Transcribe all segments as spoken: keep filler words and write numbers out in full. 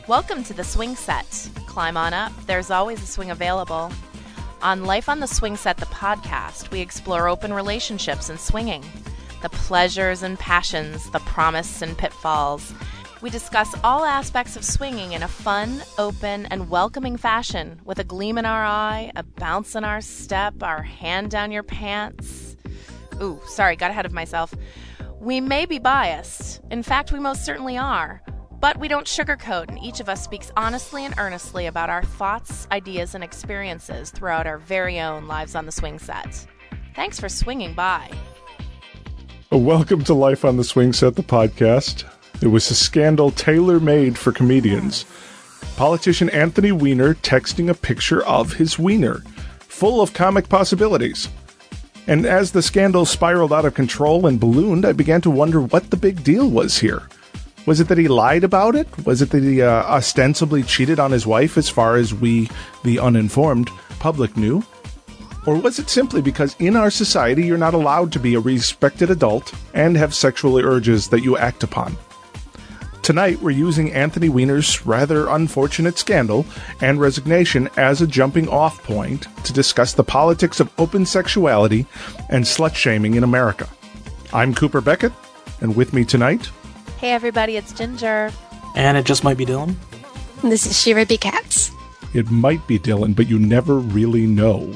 Welcome to the Swing Set. Climb on up. There's always a swing available. On Life on the Swing Set, the podcast, we explore open relationships and swinging, the pleasures and passions, the promise and pitfalls. We discuss all aspects of swinging in a fun, open, and welcoming fashion, with a gleam in our eye, a bounce in our step, our hand down your pants. Ooh, sorry, got ahead of myself. We may be biased. In fact, we most certainly are. But we don't sugarcoat, and each of us speaks honestly and earnestly about our thoughts, ideas, and experiences throughout our very own Lives on the Swing Set. Thanks for swinging by. Welcome to Life on the Swing Set, the podcast. It was a scandal tailor-made for comedians. Politician Anthony Weiner texting a picture of his wiener, full of comic possibilities. And as the scandal spiraled out of control and ballooned, I began to wonder what the big deal was here. Was it that he lied about it? Was it that he uh, ostensibly cheated on his wife as far as we, the uninformed public, knew? Or was it simply because in our society you're not allowed to be a respected adult and have sexual urges that you act upon? Tonight we're using Anthony Weiner's rather unfortunate scandal and resignation as a jumping off point to discuss the politics of open sexuality and slut-shaming in America. I'm Cooper Beckett, and with me tonight... Hey everybody, it's Ginger. And it just might be Dylan. This is Shira B. Katz. It might be Dylan, but you never really know.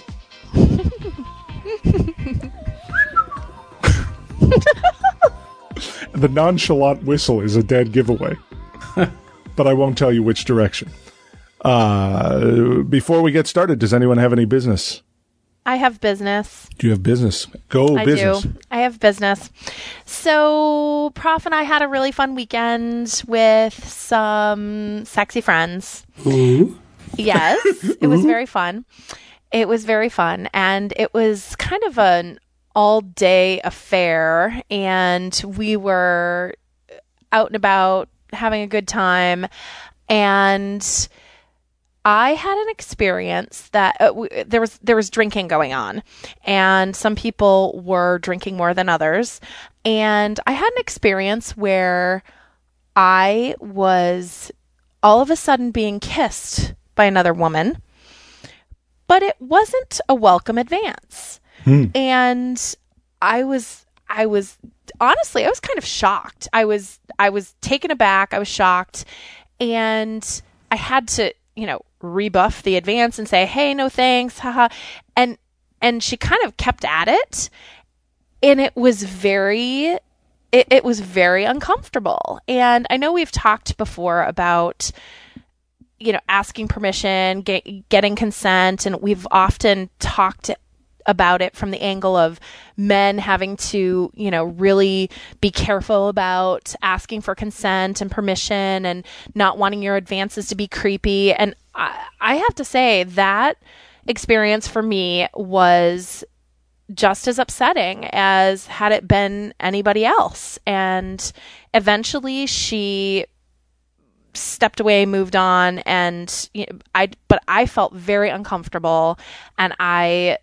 The nonchalant whistle is a dead giveaway. But I won't tell you which direction. Uh, before we get started, does anyone have any business? I have business. Do you have business? Go I business. do. I have business. So, Prof and I had a really fun weekend with some sexy friends. Ooh. Yes, it was very fun. It was very fun. And it was kind of an all-day affair. And we were out and about having a good time. And I had an experience that uh, w- there was there was drinking going on, and some people were drinking more than others. And I had an experience where I was all of a sudden being kissed by another woman, but it wasn't a welcome advance. Hmm. And I was I was honestly I was kind of shocked. I was I was taken aback. I was shocked, and I had to, you know, rebuff the advance and say, hey, no thanks, haha. And and she kind of kept at it, and it was very it, it was very uncomfortable. And I know we've talked before about, you know, asking permission, get, getting consent, and we've often talked about it from the angle of men having to, you know, really be careful about asking for consent and permission and not wanting your advances to be creepy. And I, I have to say that experience for me was just as upsetting as had it been anybody else. And eventually she stepped away, moved on, and you know, I, but I felt very uncomfortable, and I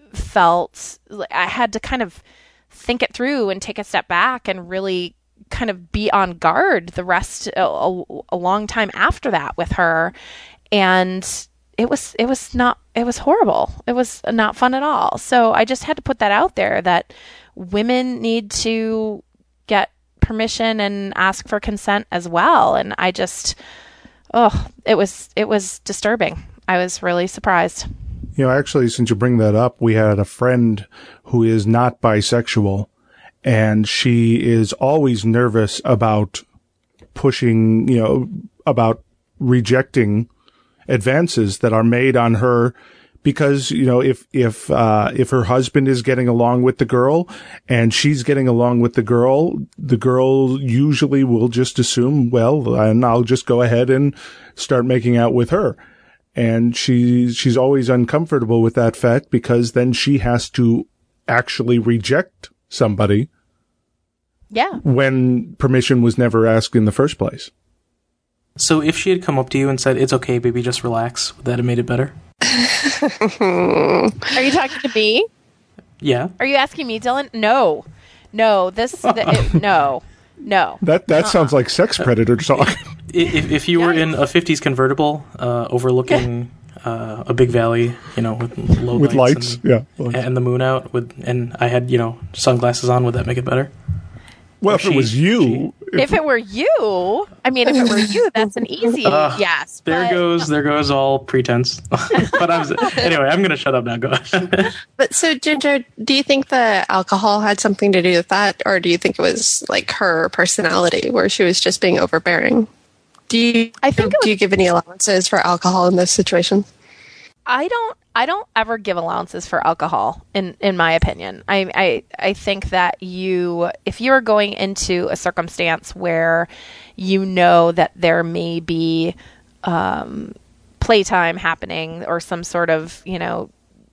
felt I had to kind of think it through and take a step back and really kind of be on guard the rest a, a, a long time after that with her. And it was it was not it was horrible. It was not fun at all. So I just had to put that out there, that women need to get permission and ask for consent as well. And I just oh it was it was disturbing. I was really surprised. You know, actually, since you bring that up, we had a friend who is not bisexual, and she is always nervous about pushing, you know, about rejecting advances that are made on her, because, you know, if, if, uh, if her husband is getting along with the girl and she's getting along with the girl, the girl usually will just assume, well, and I'll just go ahead and start making out with her. And she, she's always uncomfortable with that fact, because then she has to actually reject somebody. Yeah. When permission was never asked in the first place. So if she had come up to you and said, it's okay, baby, just relax, would that have made it better? Are you talking to me? Yeah. Are you asking me, Dylan? No. No. This, the, it, no. No. That, that uh-uh. sounds like sex predator talk. if, if you were in a fifties convertible uh, overlooking uh, a big valley, you know, with low with lights, lights, and, yeah, lights. and the moon out, with and I had, you know, sunglasses on, would that make it better? Well, Or if she- it was you, she- If it were you, I mean, if it were you, that's an easy Uh, yes. There but- goes, there goes all pretense. But I was anyway. I'm going to shut up now. Go ahead. But so, Ginger, do you think the alcohol had something to do with that, or do you think it was like her personality, where she was just being overbearing? Do you? I think it do was- you give any allowances for alcohol in this situation? I don't I don't ever give allowances for alcohol in, in my opinion. I, I I think that you if you're going into a circumstance where you know that there may be um, playtime happening or some sort of, you know,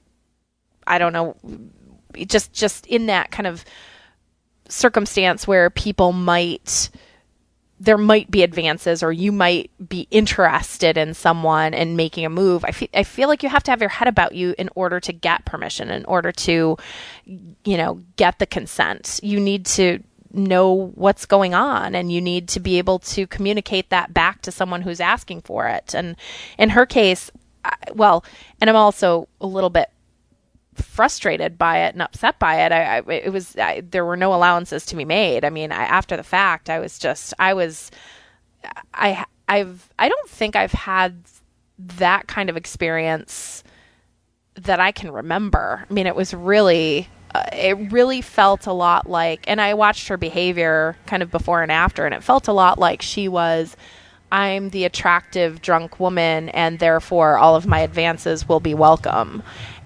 I don't know, just just in that kind of circumstance where people might there might be advances or you might be interested in someone and making a move. I feel, I feel like you have to have your head about you in order to get permission, in order to, you know, get the consent. You need to know what's going on and you need to be able to communicate that back to someone who's asking for it. And in her case, I, well, and I'm also a little bit frustrated by it and upset by it. I, I it was I, there were no allowances to be made. I mean, I, after the fact, I was just I was I I've I don't think I've had that kind of experience that I can remember. I mean, it was really uh, it really felt a lot like, and I watched her behavior kind of before and after, and it felt a lot like she was, I'm the attractive drunk woman and therefore all of my advances will be welcome.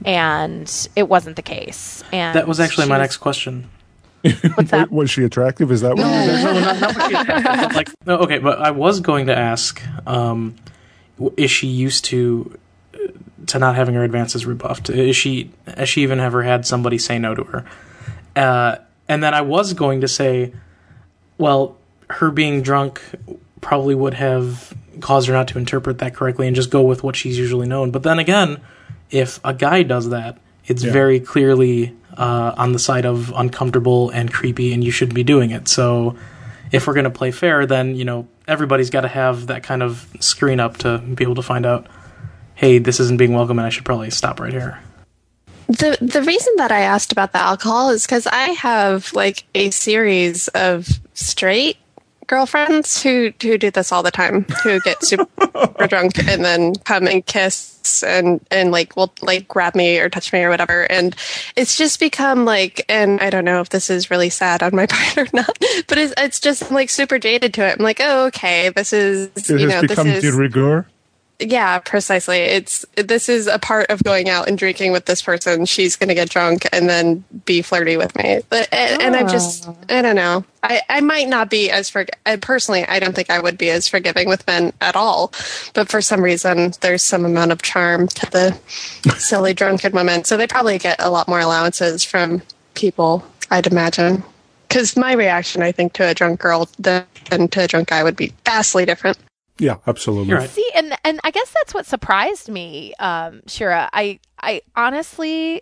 And it wasn't the case. And That was actually she my was- next question. What's that? was she attractive? Is that what? No, not, not what she said. Like, no, okay, but I was going to ask, um, w- is she used to to not having her advances rebuffed? Is she has she even ever had somebody say no to her? Uh, and then I was going to say, well, her being drunk probably would have caused her not to interpret that correctly and just go with what she's usually known. But then again, if a guy does that, it's Yeah. very clearly uh, on the side of uncomfortable and creepy, and you shouldn't be doing it. So if we're going to play fair, then, you know, everybody's got to have that kind of screen up to be able to find out, hey, this isn't being welcome and I should probably stop right here. The the reason that I asked about the alcohol is because I have like a series of straight girlfriends who who do this all the time, who get super drunk and then come and kiss and and like will like grab me or touch me or whatever, and it's just become like, and I don't know if this is really sad on my part or not, but it's it's just like super jaded to it. I'm like, oh, okay, this is It you has know become this is de rigueur. yeah, precisely. It's this is a part of going out and drinking with this person. She's going to get drunk and then be flirty with me. But and, and I'm just I don't know. I, I might not be as for I, personally. I don't think I would be as forgiving with men at all. But for some reason, there's some amount of charm to the silly drunken women. So they probably get a lot more allowances from people, I'd imagine. Because my reaction, I think, to a drunk girl than to a drunk guy would be vastly different. Yeah, absolutely. You're right. See, and and I guess that's what surprised me, um, Shira. I I honestly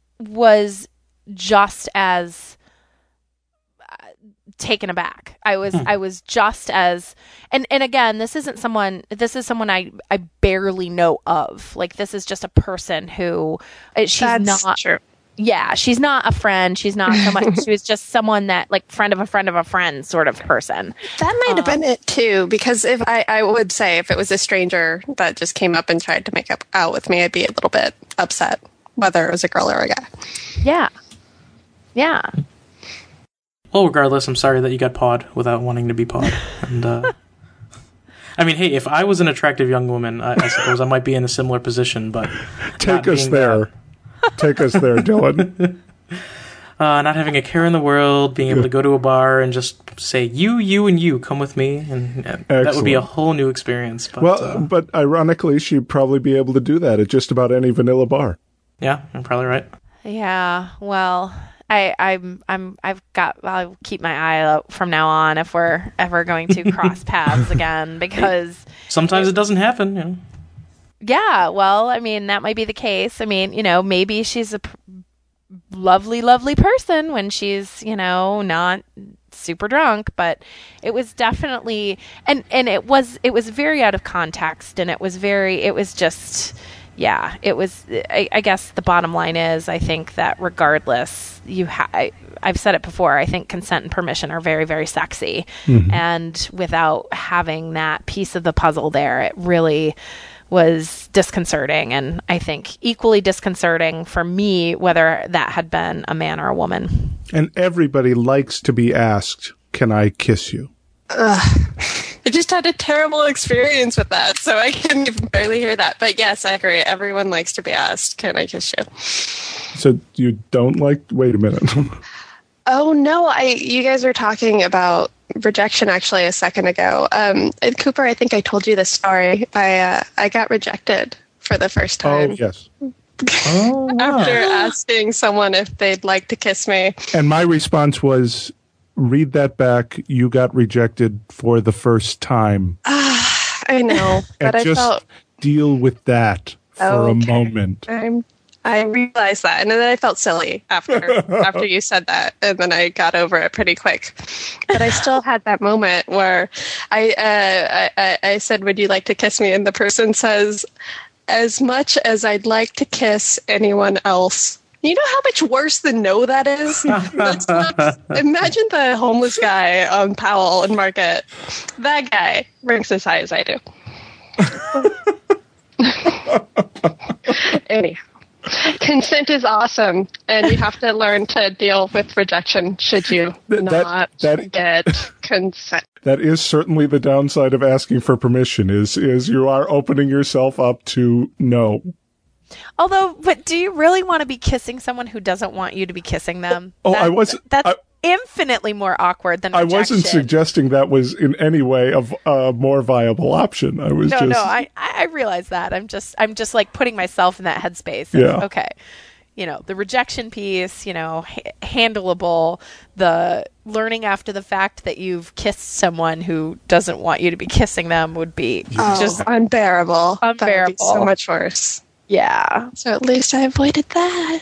was just as uh, taken aback. I was I was just as and and again, this isn't someone. This is someone I I barely know of. Like this is just a person who uh, she's That's not. true. Yeah, she's not a friend. She's not someone. She was just someone that like friend of a friend of a friend sort of person. That might have been it too, because if I, I would say if it was a stranger that just came up and tried to make up out with me, I'd be a little bit upset, whether it was a girl or a guy. Yeah, yeah. Well, regardless, I'm sorry that you got pawed without wanting to be pawed. And uh, I mean, hey, if I was an attractive young woman, I, I suppose I might be in a similar position. But Take not us being there. that- Take us there, Dylan. Uh, not having a care in the world, being able to go to a bar and just say, you, you, and you, come with me. And uh, that would be a Excellent. whole new experience. But, Well, uh, but ironically, she'd probably be able to do that at just about any vanilla bar. yeah, I'm probably right. Yeah, well, I, I'm, I'm, I've got. I'll keep my eye out from now on if we're ever going to cross paths again, because Sometimes it doesn't happen. You know? yeah, well, I mean that might be the case. I mean, you know, maybe she's a p- lovely, lovely person when she's, you know, not super drunk, but it was definitely, and, and it was, it was very out of context, and it was very, it was just, yeah, it was, I, I guess the bottom line is, I think that regardless, you ha- I, I've said it before, I think consent and permission are very, very sexy. Mm-hmm. And without having that piece of the puzzle there, it really was disconcerting. And I think equally disconcerting for me, whether that had been a man or a woman. And everybody likes to be asked, can I kiss you? Ugh. I just had a terrible experience with that, so I can even barely hear that. But yes, I agree. Everyone likes to be asked, can I kiss you? So you don't like... Wait a minute. Oh, no. I. You guys were talking about rejection, actually, a second ago. Um, and Cooper, I think I told you this story. I, uh, I got rejected for the first time. Oh, yes. Oh, wow. After asking someone if they'd like to kiss me. And my response was... Read that back. You got rejected for the first time. Ah, I know, but and I just felt deal with that for okay. a moment. I'm, I realized that, and then I felt silly after after you said that, and then I got over it pretty quick. But I still had that moment where I uh, I, I said, "Would you like to kiss me?" And the person says, "As much as I'd like to kiss anyone else." You know how much worse than no that is? That's not, imagine the homeless guy on Powell and Market. That guy ranks as high as I do. Anyhow, consent is awesome, and you have to learn to deal with rejection should you that, not that, get consent. That is certainly the downside of asking for permission, is, is you are opening yourself up to no. Although, but do you really want to be kissing someone who doesn't want you to be kissing them? Oh, that, I wasn't. That's I, infinitely more awkward than rejection. I wasn't suggesting that was in any way a, a more viable option. I was no, just. No, I, I realize that. I'm just, I'm just like putting myself in that headspace. Of, yeah. Okay. You know, the rejection piece, you know, ha- handleable, the learning after the fact that you've kissed someone who doesn't want you to be kissing them would be oh, just Unbearable. unbearable. That would be so much worse. Yeah. So at least I avoided that.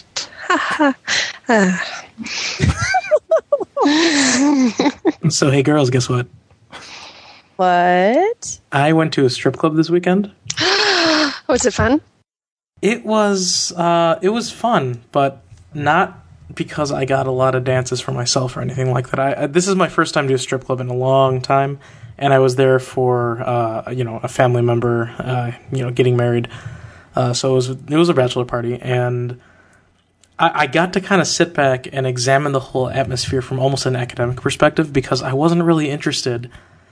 So, hey, girls, guess what? What? I went to a strip club this weekend. Was it fun? It was, uh, it was fun, but not because I got a lot of dances for myself or anything like that. I, I this is my first time to a strip club in a long time, and I was there for, uh, you know, a family member, uh, you know, getting married. Uh, so it was it was a bachelor party, and I, I got to kind of sit back and examine the whole atmosphere from almost an academic perspective, because I wasn't really interested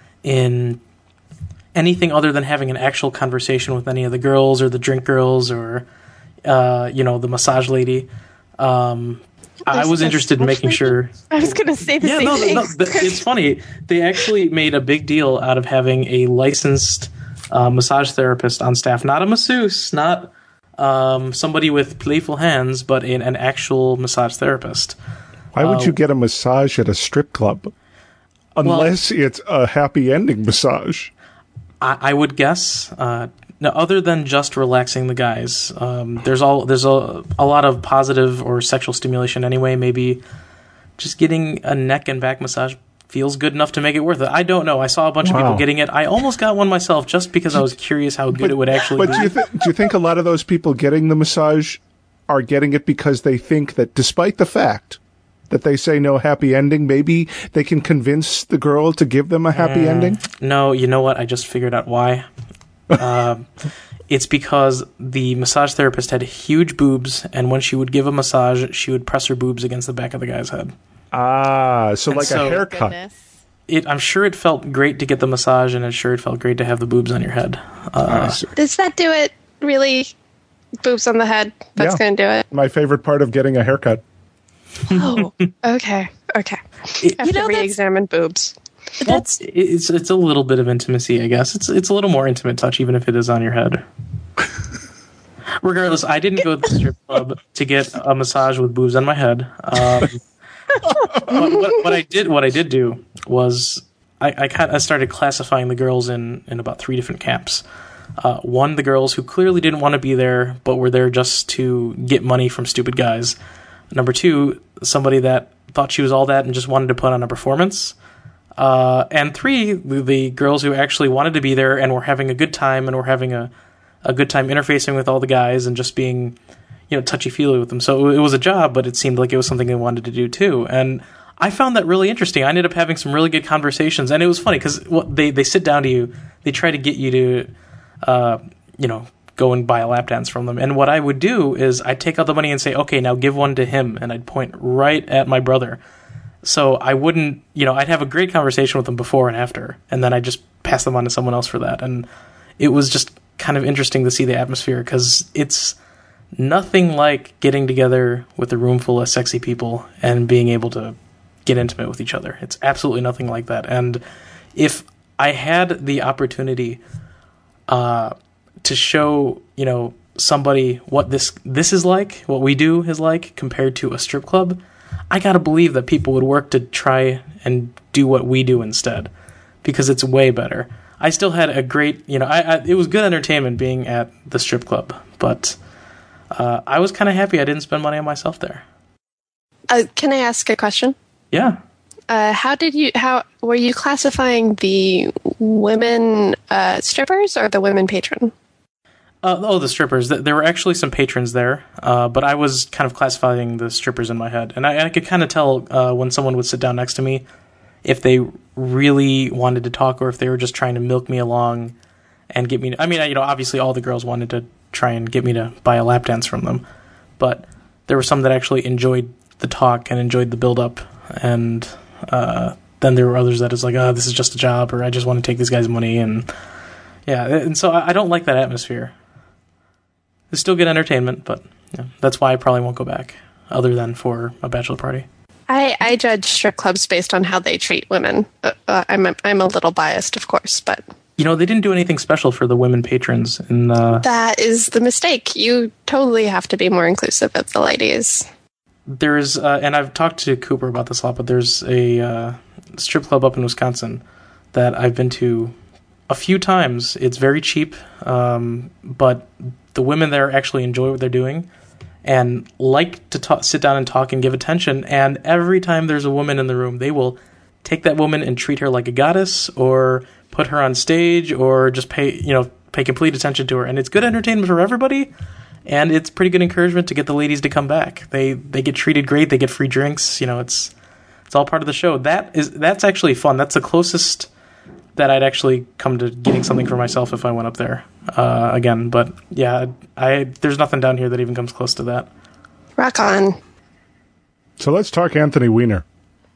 in anything other than having an actual conversation with any of the girls or the drink girls or, uh, you know, the massage lady. Um, I was interested in making sure... I was going to say the yeah, same no, thing. No, the, it's funny. They actually made a big deal out of having a licensed uh, massage therapist on staff. Not a masseuse, not um, somebody with playful hands, but an, an actual massage therapist. Why would uh, you get a massage at a strip club? Unless well, it's a happy ending massage. I, I would guess... Uh, Now, other than just relaxing the guys, um, there's all there's a, a lot of positive or sexual stimulation anyway. Maybe just getting a neck and back massage feels good enough to make it worth it. I don't know. I saw a bunch wow. of people getting it. I almost got one myself just because I was curious how good but, it would actually but be. But do you, th- do you think a lot of those people getting the massage are getting it because they think that despite the fact that they say no happy ending, maybe they can convince the girl to give them a happy mm, ending? No, you know what? I just figured out why. uh, it's because the massage therapist had huge boobs, and when she would give a massage, she would press her boobs against the back of the guy's head. Ah, so and like so a haircut. It, I'm sure it felt great to get the massage, and I'm sure it felt great to have the boobs on your head. Uh, Does that do it, really? Boobs on the head? That's yeah. going to do it? My favorite part of getting a haircut. Oh, okay, okay. It, have you know, to re-examine boobs. That's well, it's it's a little bit of intimacy, I guess. It's it's a little more intimate touch, even if it is on your head. Regardless, I didn't go to the strip club to get a massage with boobs on my head. Um, what, what, what I did, what I did do was I, I kind of started classifying the girls in, in about three different camps. Uh, one, the girls who clearly didn't want to be there, but were there just to get money from stupid guys. Number two, somebody that thought she was all that and just wanted to put on a performance. Uh, and three, the, the girls who actually wanted to be there and were having a good time and were having a, a good time interfacing with all the guys and just being, you know, touchy-feely with them. So it was a job, but it seemed like it was something they wanted to do too. And I found that really interesting. I ended up having some really good conversations, and it was funny because well, they, they sit down to you, they try to get you to, uh, you know, go and buy a lap dance from them. And what I would do is I'd take out the money and say, okay, now give one to him, and I'd point right at my brother. So I wouldn't, you know, I'd have a great conversation with them before and after, and then I'd just pass them on to someone else for that. And it was just kind of interesting to see the atmosphere, because it's nothing like getting together with a room full of sexy people and being able to get intimate with each other. It's absolutely nothing like that. And if I had the opportunity uh, to show, you know, somebody what this this is like, what we do is like, compared to a strip club, I gotta believe that people would work to try and do what we do instead, because it's way better. I still had a great, you know, I, I it was good entertainment being at the strip club, but uh, I was kind of happy I didn't spend money on myself there. Uh, can I ask a question? Yeah. Uh, how did you? How were you classifying the women uh, strippers or the women patron? Uh, oh, the strippers. There were actually some patrons there, uh, but I was kind of classifying the strippers in my head. And I, I could kind of tell uh, when someone would sit down next to me if they really wanted to talk or if they were just trying to milk me along and get me to, I mean, you know, obviously all the girls wanted to try and get me to buy a lap dance from them. But there were some that actually enjoyed the talk and enjoyed the build-up. And uh, then there were others that is like, oh, this is just a job, or I just want to take this guy's money. And yeah, and so I, I don't like that atmosphere. It's still good entertainment, but yeah, that's why I probably won't go back, other than for a bachelor party. I, I judge strip clubs based on how they treat women. Uh, uh, I'm a, I'm a little biased, of course, but you know, they didn't do anything special for the women patrons. In uh, that is the mistake. You totally have to be more inclusive of the ladies. There's, uh, and I've talked to Cooper about this a lot, but there's a uh, strip club up in Wisconsin that I've been to a few times. It's very cheap, um, but the women there actually enjoy what they're doing and like to talk, sit down and talk and give attention. And every time there's a woman in the room, they will take that woman and treat her like a goddess, or put her on stage, or just pay, you know, pay complete attention to her. And it's good entertainment for everybody. And it's pretty good encouragement to get the ladies to come back. They they get treated great. They get free drinks. You know, it's it's all part of the show. That is that's actually fun. That's the closest that I'd actually come to getting something for myself if I went up there uh, again. But yeah, I there's nothing down here that even comes close to that. Rock on. So let's talk Anthony Weiner.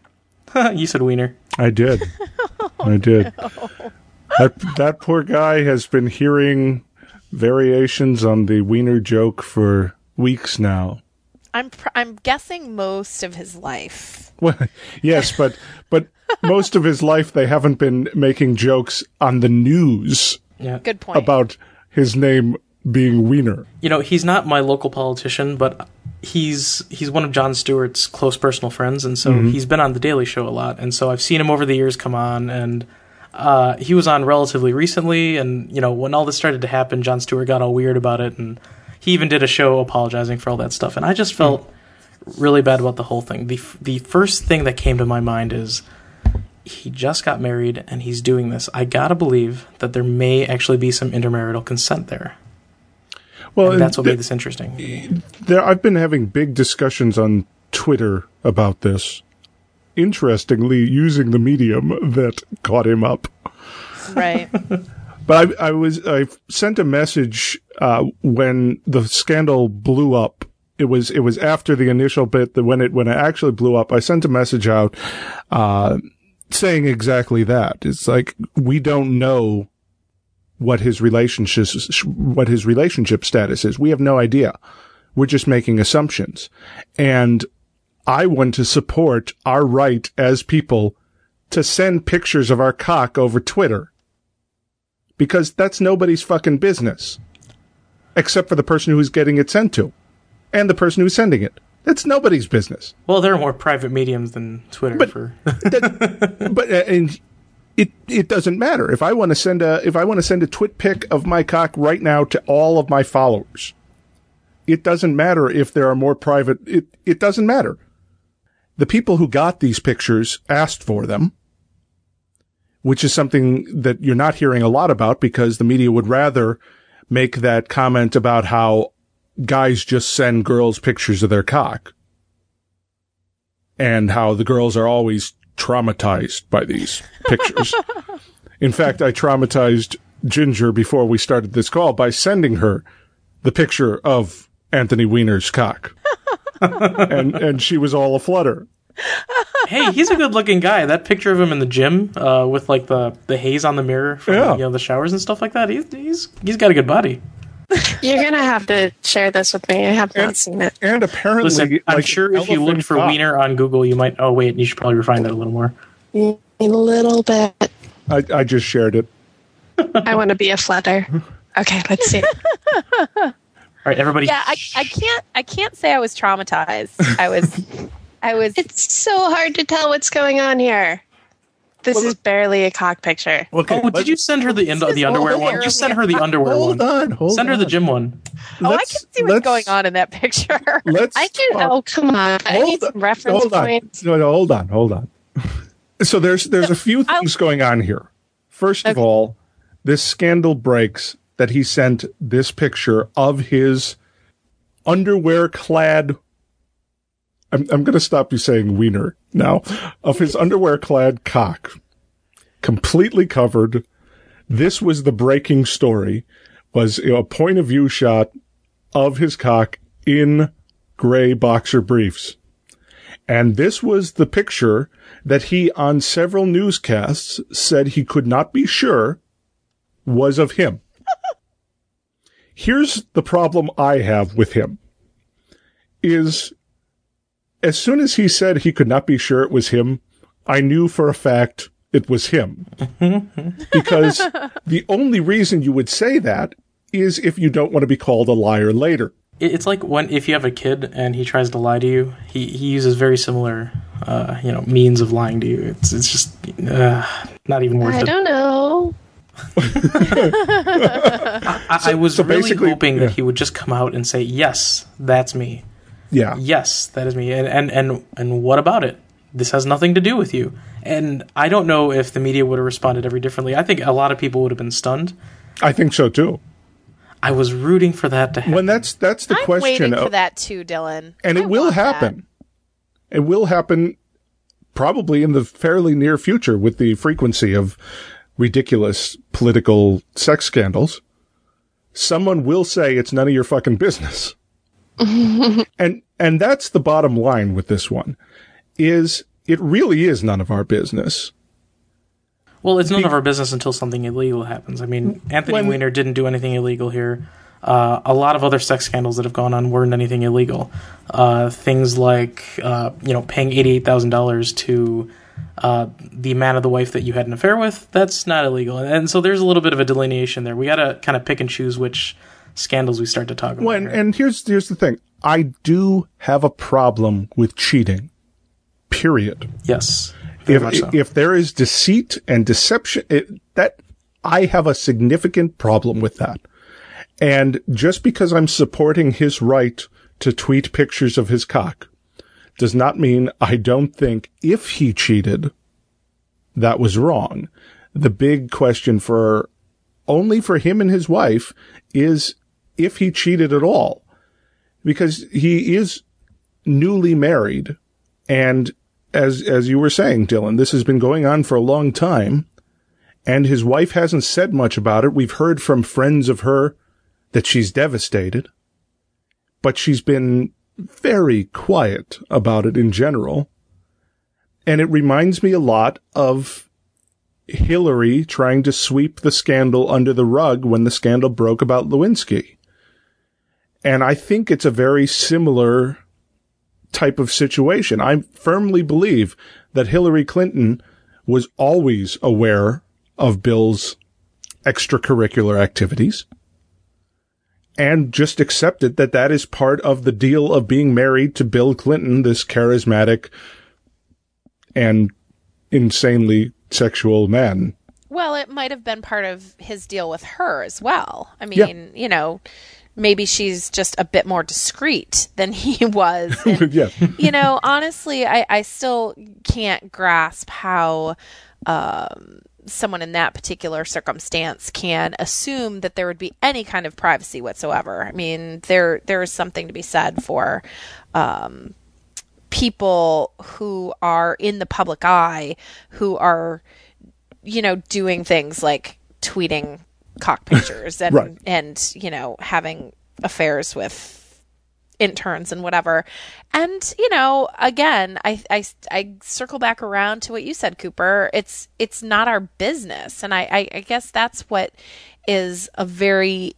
You said Wiener. I did. oh, I did. No. That that poor guy has been hearing variations on the Wiener joke for weeks now. I'm pr- I'm guessing most of his life. Well, yes, but but most of his life they haven't been making jokes on the news. Yeah. Good point. About his name being Wiener. You know, he's not my local politician, but he's he's one of Jon Stewart's close personal friends, and so mm-hmm. he's been on The Daily Show a lot, and so I've seen him over the years come on, and uh, he was on relatively recently, and, you know, when all this started to happen, Jon Stewart got all weird about it, and he even did a show apologizing for all that stuff, and I just felt mm-hmm. really bad about the whole thing. The The first thing that came to my mind is, he just got married, and he's doing this. I gotta believe that there may actually be some intermarital consent there. Well, and that's what th- made this interesting. There, I've been having big discussions on Twitter about this. Interestingly, using the medium that caught him up. Right. But I, I was I sent a message uh, when the scandal blew up. It was it was after the initial bit that when it when it actually blew up. I sent a message out uh, saying exactly that. It's like, we don't know what his relationship what his relationship status is. We have no idea. We're just making assumptions. And I want to support our right as people to send pictures of our cock over Twitter, because that's nobody's fucking business, except for the person who's getting it sent to and the person who's sending it. That's nobody's business. Well, there are more private mediums than Twitter. But, for that, but uh, and it it doesn't matter if I want to send a if I want to send a twit pic of my cock right now to all of my followers. It doesn't matter if there are more private. It it doesn't matter. the people who got these pictures asked for them, which is something that you're not hearing a lot about because the media would rather make that comment about how guys just send girls pictures of their cock and how the girls are always traumatized by these pictures. In fact, I traumatized Ginger before we started this call by sending her the picture of Anthony Weiner's cock. and and she was all aflutter. Hey, he's a good-looking guy. That picture of him in the gym uh, with like the, the haze on the mirror from yeah. you know, the showers and stuff like that. He's he's he's got a good body. You're gonna have to share this with me. I have not and, seen it. And apparently, Listen, I'm like sure if you looked for cock. Wiener on Google, you might. Oh wait, you should probably refine that a little more. A little bit. I, I just shared it. I want to be a flutter. Okay, let's see. All right, everybody. Yeah, I, I can't. I can't say I was traumatized. I was. I was. It's so hard to tell what's going on here. This well, is barely a cock picture. Okay, oh, did you send her the, the underwear one? You sent her the underwear hold one. On, hold send her on. the gym one. Oh, I can see what's going on in that picture. Let's. I can. Uh, Oh, come on! I need some reference hold points. On. No, no, hold on, hold on. So there's there's a few things I'll, going on here. First of okay. all, this scandal breaks that he sent this picture of his underwear-clad. I'm I'm going to stop you saying wiener now. Of his underwear-clad cock, completely covered. This was the breaking story. Was you know, a point of view shot of his cock in gray boxer briefs. And this was the picture that he, on several newscasts, said he could not be sure was of him. Here's the problem I have with him, is as soon as he said he could not be sure it was him, I knew for a fact it was him. Because the only reason you would say that is if you don't want to be called a liar later. It's like when if you have a kid and he tries to lie to you, he, he uses very similar, uh, you know, means of lying to you. It's it's just uh, not even worth I it. I don't know. I, so, I was so really hoping yeah. that he would just come out and say, "Yes, that's me. Yeah, yes, that is me." And and and and what about it? This has nothing to do with you. And I don't know if the media would have responded every differently. I think a lot of people would have been stunned. I think so too. I was rooting for that to happen. When that's that's the I'm question. waiting of, for that too, Dylan. And it I will happen. That. It will happen probably in the fairly near future with the frequency of ridiculous political sex scandals. Someone will say it's none of your fucking business. and and that's the bottom line with this one, is it really is none of our business. Well, it's none of our business until something illegal happens. I mean, Anthony when, Weiner didn't do anything illegal here. Uh, a lot of other sex scandals that have gone on weren't anything illegal. Uh, things like, uh, you know, paying eighty-eight thousand dollars to uh, the man of the wife that you had an affair with, that's not illegal. And so there's a little bit of a delineation there. We got to kind of pick and choose which scandals we start to talk about. Well, and, and here's here's the thing. I do have a problem with cheating, period. Yes. If so. if there is deceit and deception, it, that I have a significant problem with that. And just because I'm supporting his right to tweet pictures of his cock does not mean I don't think if he cheated, that was wrong. The big question for only for him and his wife is if he cheated at all, because he is newly married. And as, as you were saying, Dylan, this has been going on for a long time, and his wife hasn't said much about it. We've heard from friends of her that she's devastated, but she's been very quiet about it in general. And it reminds me a lot of Hillary trying to sweep the scandal under the rug when the scandal broke about Lewinsky. And I think it's a very similar type of situation. I firmly believe that Hillary Clinton was always aware of Bill's extracurricular activities and just accepted that that is part of the deal of being married to Bill Clinton, this charismatic and insanely sexual man. Well, it might have been part of his deal with her as well. I mean, yeah. you know, maybe she's just a bit more discreet than he was. And, yeah. you know, honestly, I, I still can't grasp how um, someone in that particular circumstance can assume that there would be any kind of privacy whatsoever. I mean, there there is something to be said for um, people who are in the public eye, who are, you know, doing things like tweeting cock pictures and, right. and, you know, having affairs with interns and whatever. And, you know, again, I, I, I circle back around to what you said, Cooper. It's, it's not our business. And I, I, I guess that's what is a very,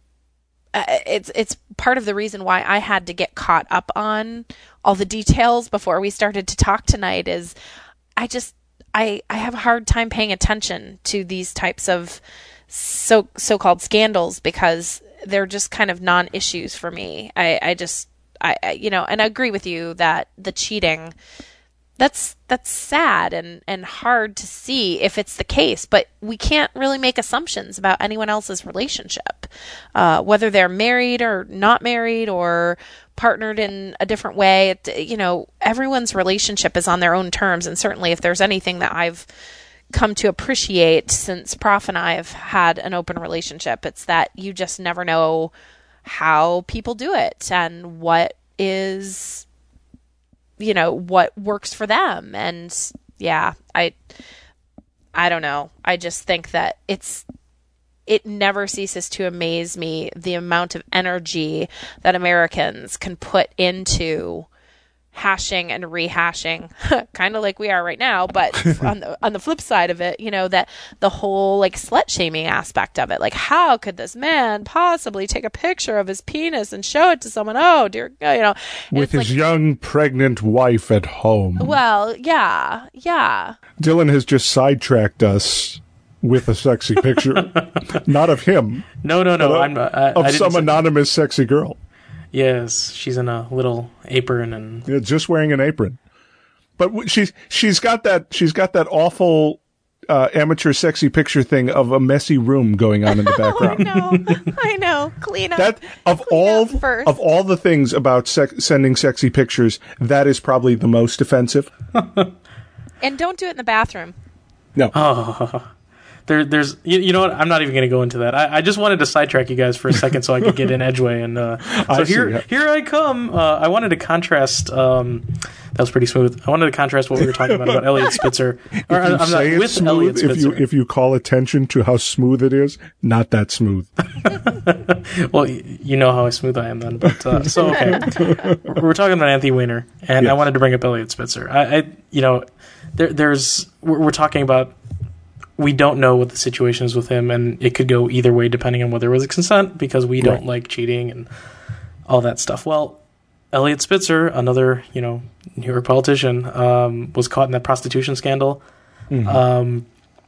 uh, it's, it's part of the reason why I had to get caught up on all the details before we started to talk tonight is I just, I, I have a hard time paying attention to these types of so so-called scandals because they're just kind of non-issues for me. I, I just, I, I, you know, and I agree with you that the cheating, that's that's sad and, and hard to see if it's the case, but we can't really make assumptions about anyone else's relationship, uh, whether they're married or not married or partnered in a different way. It, you know, everyone's relationship is on their own terms, and certainly if there's anything that I've come to appreciate since Prof and I have had an open relationship, it's that you just never know how people do it and what is, you know, what works for them. And yeah, I, I don't know. I just think that it's, it never ceases to amaze me the amount of energy that Americans can put into hashing and rehashing, kind of like we are right now, but on the on the flip side of it, you know, that the whole like slut shaming aspect of it, like how could this man possibly take a picture of his penis and show it to someone? Oh dear, you know, with his like, young pregnant wife at home. Well, yeah, yeah. Dylan has just sidetracked us with a sexy picture, not of him. No, no, no. Of, I'm not, I, of I some say- anonymous sexy girl. Yes, she's in a little apron and yeah, just wearing an apron. But she's she's got that she's got that awful uh, amateur sexy picture thing of a messy room going on in the background. I know, I know. Clean up. That of Clean all up first. of all the things about sec- sending sexy pictures, that is probably the most offensive. And don't do it in the bathroom. No. oh, there, there's you, you know what? I'm not even going to go into that. I, I just wanted to sidetrack you guys for a second so I could get in Edgeway. And uh, so I here, see. here I come. Uh, I wanted to contrast. Um, that was pretty smooth. I wanted to contrast what we were talking about about Elliot Spitzer. If Or, you I'm say not it's with smooth, Elliot if you Spitzer. if you call attention to how smooth it is, not that smooth. Well, y- you know how smooth I am then. But uh, so okay, we're talking about Anthony Weiner, and Yes. I wanted to bring up Elliot Spitzer. I, I you know, there, there's we're, we're talking about. We don't know what the situation is with him, and it could go either way depending on whether it was a consent, because we don't Right. like cheating and all that stuff. Well, Elliot Spitzer, another you know New York politician, um, was caught in that prostitution scandal, Mm-hmm. um,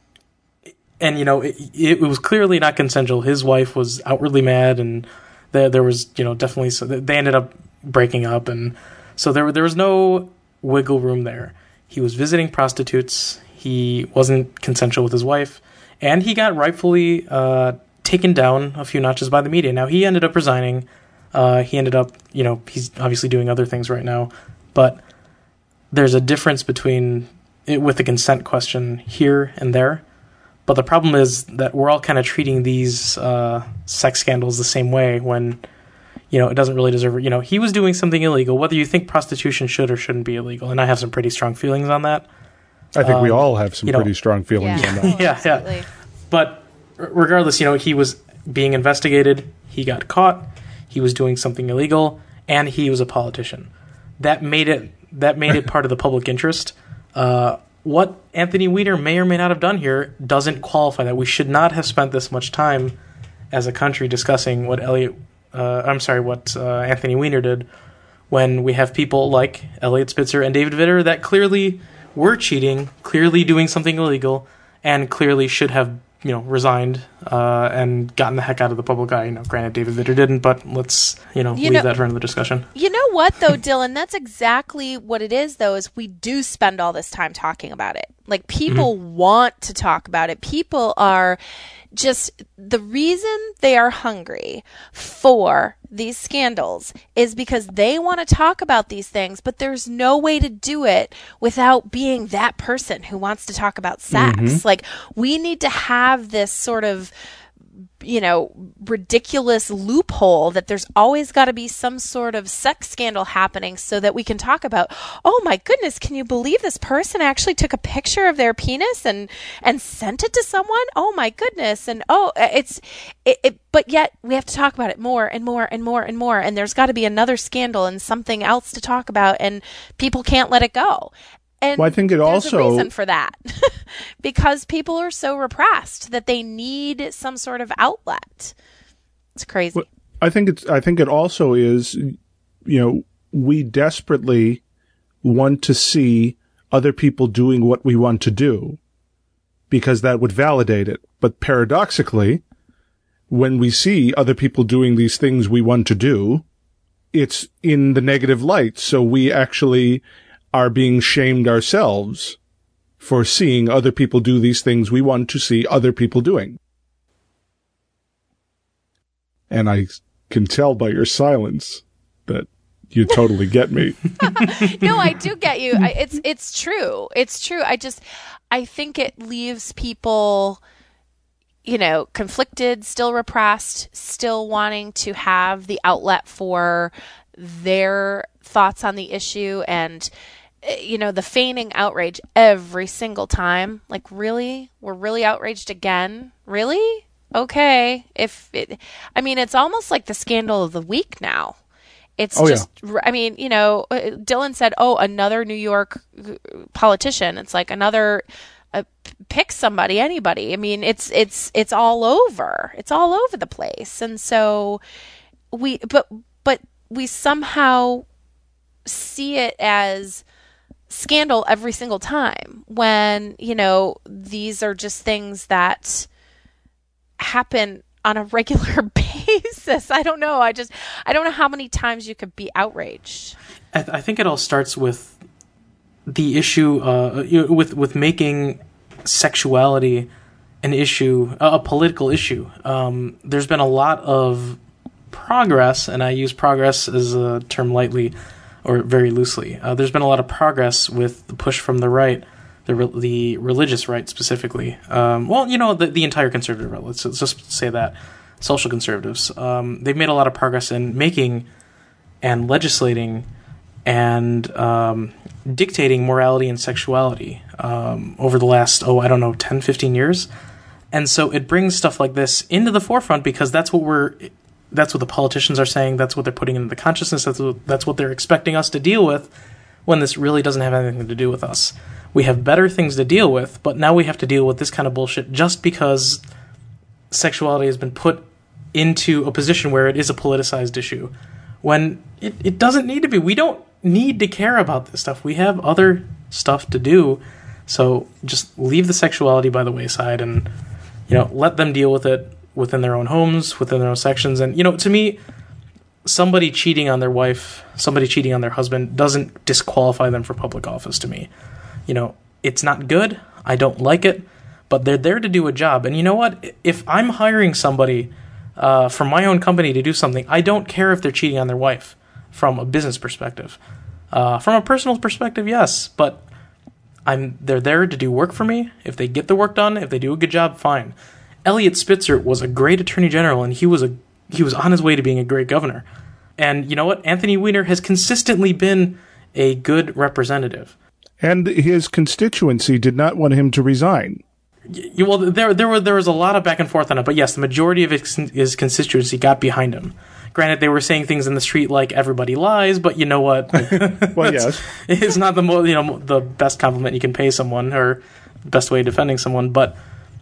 and you know it, it was clearly not consensual. His wife was outwardly mad, and there there was you know definitely so they ended up breaking up, and so there there was no wiggle room there. He was visiting prostitutes. He wasn't consensual with his wife, and he got rightfully uh, taken down a few notches by the media. Now, he ended up resigning. Uh, he ended up, you know, he's obviously doing other things right now, but there's a difference between it with the consent question here and there. But the problem is that we're all kind of treating these uh, sex scandals the same way when, you know, it doesn't really deserve it. You know, he was doing something illegal, whether you think prostitution should or shouldn't be illegal, and I have some pretty strong feelings on that. I think we Um, all have some you know- pretty strong feelings Yeah. on that. Oh, Yeah, yeah. absolutely. But r- regardless, you know, he was being investigated. He got caught. He was doing something illegal, and he was a politician. That made it that made it part of the public interest. Uh, what Anthony Weiner may or may not have done here doesn't qualify that. We should not have spent this much time as a country discussing what Elliot. Uh, I'm sorry, what uh, Anthony Weiner did, when we have people like Elliot Spitzer and David Vitter that clearly were cheating, clearly doing something illegal, and clearly should have, you know, resigned uh, and gotten the heck out of the public eye. You know, granted, David Vitter didn't, but let's, you know, you leave know, that for another discussion. You know what, though, Dylan? That's exactly what it is, though, is we do spend all this time talking about it. Like, people mm-hmm. want to talk about it. People are just, the reason they are hungry for these scandals is because they want to talk about these things, but there's no way to do it without being that person who wants to talk about sex. Mm-hmm. Like, we need to have this sort of, you know, ridiculous loophole that there's always got to be some sort of sex scandal happening so that we can talk about, oh my goodness, can you believe this person actually took a picture of their penis and, and sent it to someone? Oh my goodness. And oh, it's, it, it, but yet we have to talk about it more and more and more and more. And there's got to be another scandal and something else to talk about, and people can't let it go. And well, I think it there's also a reason for that, because people are so repressed that they need some sort of outlet. It's crazy. Well, I think it's. I think it also is. You know, we desperately want to see other people doing what we want to do, because that would validate it. But paradoxically, when we see other people doing these things we want to do, it's in the negative light. So we actually are being shamed ourselves for seeing other people do these things we want to see other people doing. And I can tell by your silence that you totally get me. No, I do get you. I, it's it's true. It's true. I just, I think it leaves people, you know, conflicted, still repressed, still wanting to have the outlet for their thoughts on the issue, and you know, the feigning outrage every single time. Like, really? We're really outraged again? Really? Okay. If it, I mean, it's almost like the scandal of the week now. It's oh, just, yeah. I mean, you know, Dylan said, oh, another New York politician. It's like another, uh, pick somebody, anybody. I mean, it's, it's, it's all over. It's all over the place. And so we, but, but we somehow see it as scandal every single time, when, you know, these are just things that happen on a regular basis. I don't know. I just, I don't know how many times you could be outraged. I, th- I think it all starts with the issue, uh, you know, with, with making sexuality an issue, a political issue. Um, there's been a lot of progress, and I use progress as a term lightly, or very loosely. Uh, there's been a lot of progress with the push from the right, the re- the religious right specifically. Um, well, you know, the, the entire conservative right, let's, let's just say that. Social conservatives. Um, they've made a lot of progress in making and legislating and um, dictating morality and sexuality um, over the last, oh, I don't know, ten, fifteen years. And so it brings stuff like this into the forefront, because that's what we're... That's what the politicians are saying. That's what they're putting into the consciousness. That's what, that's what they're expecting us to deal with, when this really doesn't have anything to do with us. We have better things to deal with, but now we have to deal with this kind of bullshit just because sexuality has been put into a position where it is a politicized issue, when it, it doesn't need to be. We don't need to care about this stuff. We have other stuff to do. So just leave the sexuality by the wayside, and, you know, let them deal with it within their own homes, within their own sections. And, you know, to me, somebody cheating on their wife, somebody cheating on their husband doesn't disqualify them for public office to me. You know, it's not good. I don't like it, but they're there to do a job. And you know what? If I'm hiring somebody uh, from my own company to do something, I don't care if they're cheating on their wife from a business perspective. Uh, from a personal perspective, yes, but I'm they're there to do work for me. If they get the work done, if they do a good job, fine. Eliot Spitzer was a great attorney general, and he was a he was on his way to being a great governor. And you know what? Anthony Weiner has consistently been a good representative. And his constituency did not want him to resign. Y- well, there there were there was a lot of back and forth on it, but yes, the majority of his, his constituency got behind him. Granted, they were saying things in the street like "everybody lies," but you know what? Well, yes, it's not the mo- you know the best compliment you can pay someone, or best way of defending someone, but